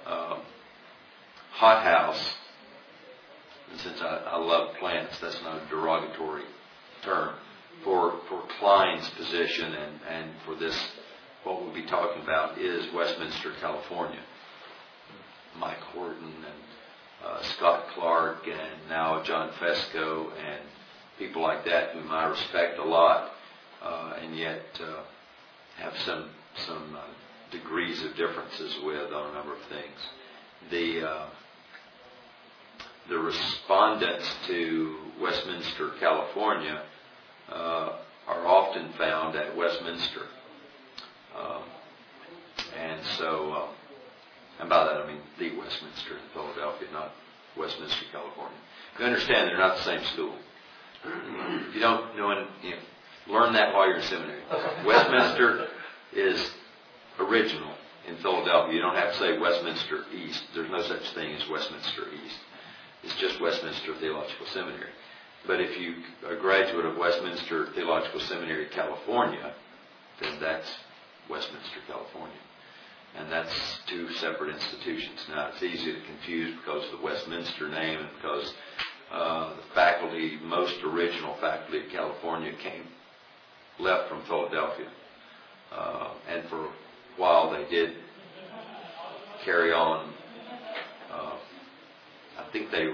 hothouse. And since I love plants, that's not a derogatory term. for Klein's position and for this, what we'll be talking about is Westminster, California. Mike Horton and Scott Clark and now John Fesco and people like that whom I respect a lot, and yet have some degrees of differences with on a number of things. The respondents to Westminster, California, are often found at Westminster, and so, and by that I mean the Westminster in Philadelphia, not Westminster, California. You understand they're not the same school. If you don't know, learn that while you're in seminary. Westminster is original in Philadelphia. You don't have to say Westminster East. There's no such thing as Westminster East. It's just Westminster Theological Seminary. But if you are a graduate of Westminster Theological Seminary, California, then that's Westminster, California. And that's two separate institutions. Now, it's easy to confuse because of the Westminster name and because the faculty, most original faculty of California left from Philadelphia. And for a while they did carry on. I think they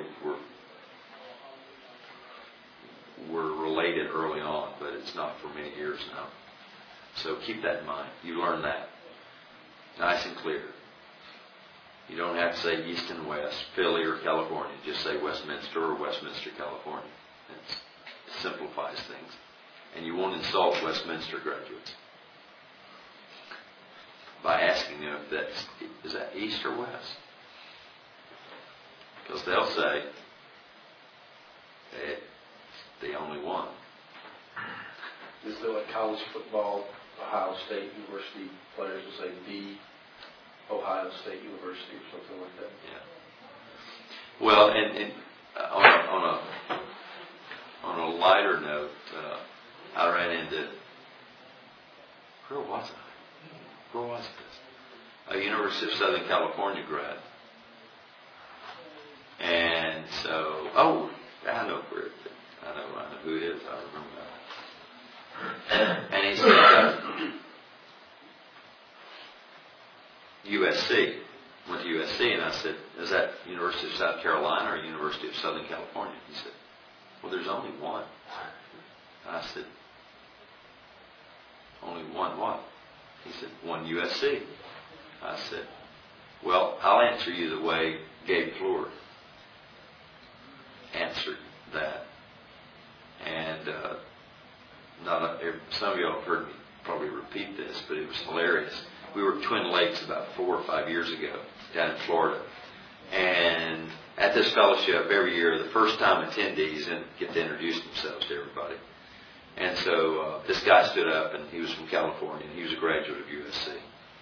were related early on, but it's not for many years now. So keep that in mind. You learn that. Nice and clear. You don't have to say East and West, Philly or California. Just say Westminster or Westminster, California. It simplifies things. And you won't insult Westminster graduates by asking them if is that East or West? Because they'll say it's the only one. Is there like college football, Ohio State University players will say the Ohio State University or something like that? Yeah. Well, and on a lighter note, I ran into, where was this? A University of Southern California grad. And so, I know who it is. I remember that. And he said, USC. Went to USC, and I said, is that University of South Carolina or University of Southern California? He said, well, there's only one. And I said, only one what? He said, one USC. I said, well, I'll answer you the way Gabe Fleur answered that. And some of y'all have heard me probably repeat this, but it was hilarious. We were at Twin Lakes about 4 or 5 years ago down in Florida. And at this fellowship every year, the first time attendees get to introduce themselves to everybody. And so this guy stood up, and he was from California, and he was a graduate of USC.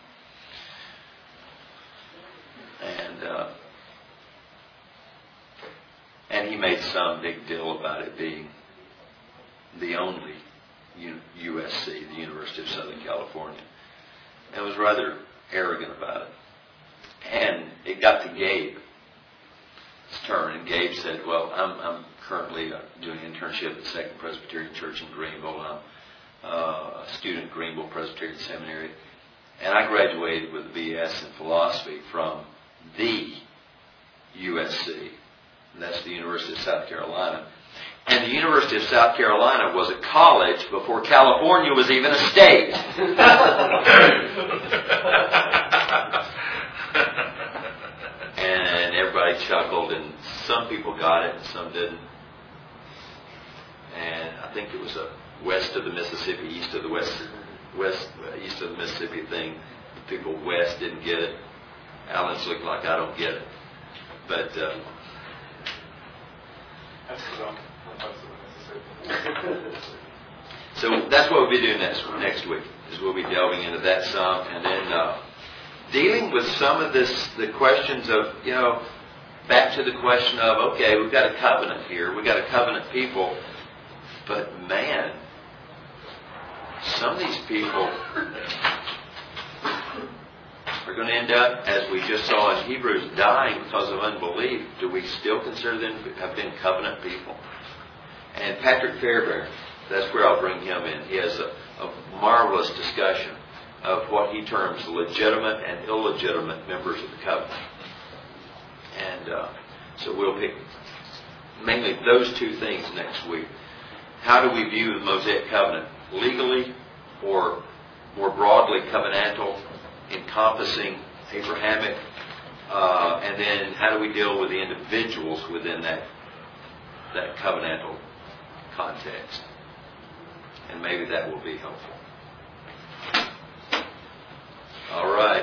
And he made some big deal about it being the only USC, the University of Southern California, and was rather arrogant about it. And it got to Gabe's turn, and Gabe said, well, I'm currently doing an internship at Second Presbyterian Church in Greenville. I'm a student at Greenville Presbyterian Seminary, and I graduated with a BS in philosophy from the USC, and that's the University of South Carolina. And the University of South Carolina was a college before California was even a state. And everybody chuckled, and some people got it and some didn't. And I think it was a west of the Mississippi, east of the east of the Mississippi thing. The people west didn't get it. Alan's looked like I don't get it. But that's because I'm so that's what we'll be doing next week, is we'll be delving into that some, and then dealing with some of the questions of, back to the question of, okay, we've got a covenant here, we've got a covenant people, but man, some of these people are going to end up, as we just saw in Hebrews, dying because of unbelief. Do we still consider them to have been covenant people? And Patrick Fairbairn that's where I'll bring him in. He has a marvelous discussion of what he terms legitimate and illegitimate members of the covenant. And so we'll pick mainly those two things next week. How do we view the Mosaic covenant? Legally or more broadly covenantal, encompassing Abrahamic, and then how do we deal with the individuals within that covenantal context? And maybe that will be helpful. All right.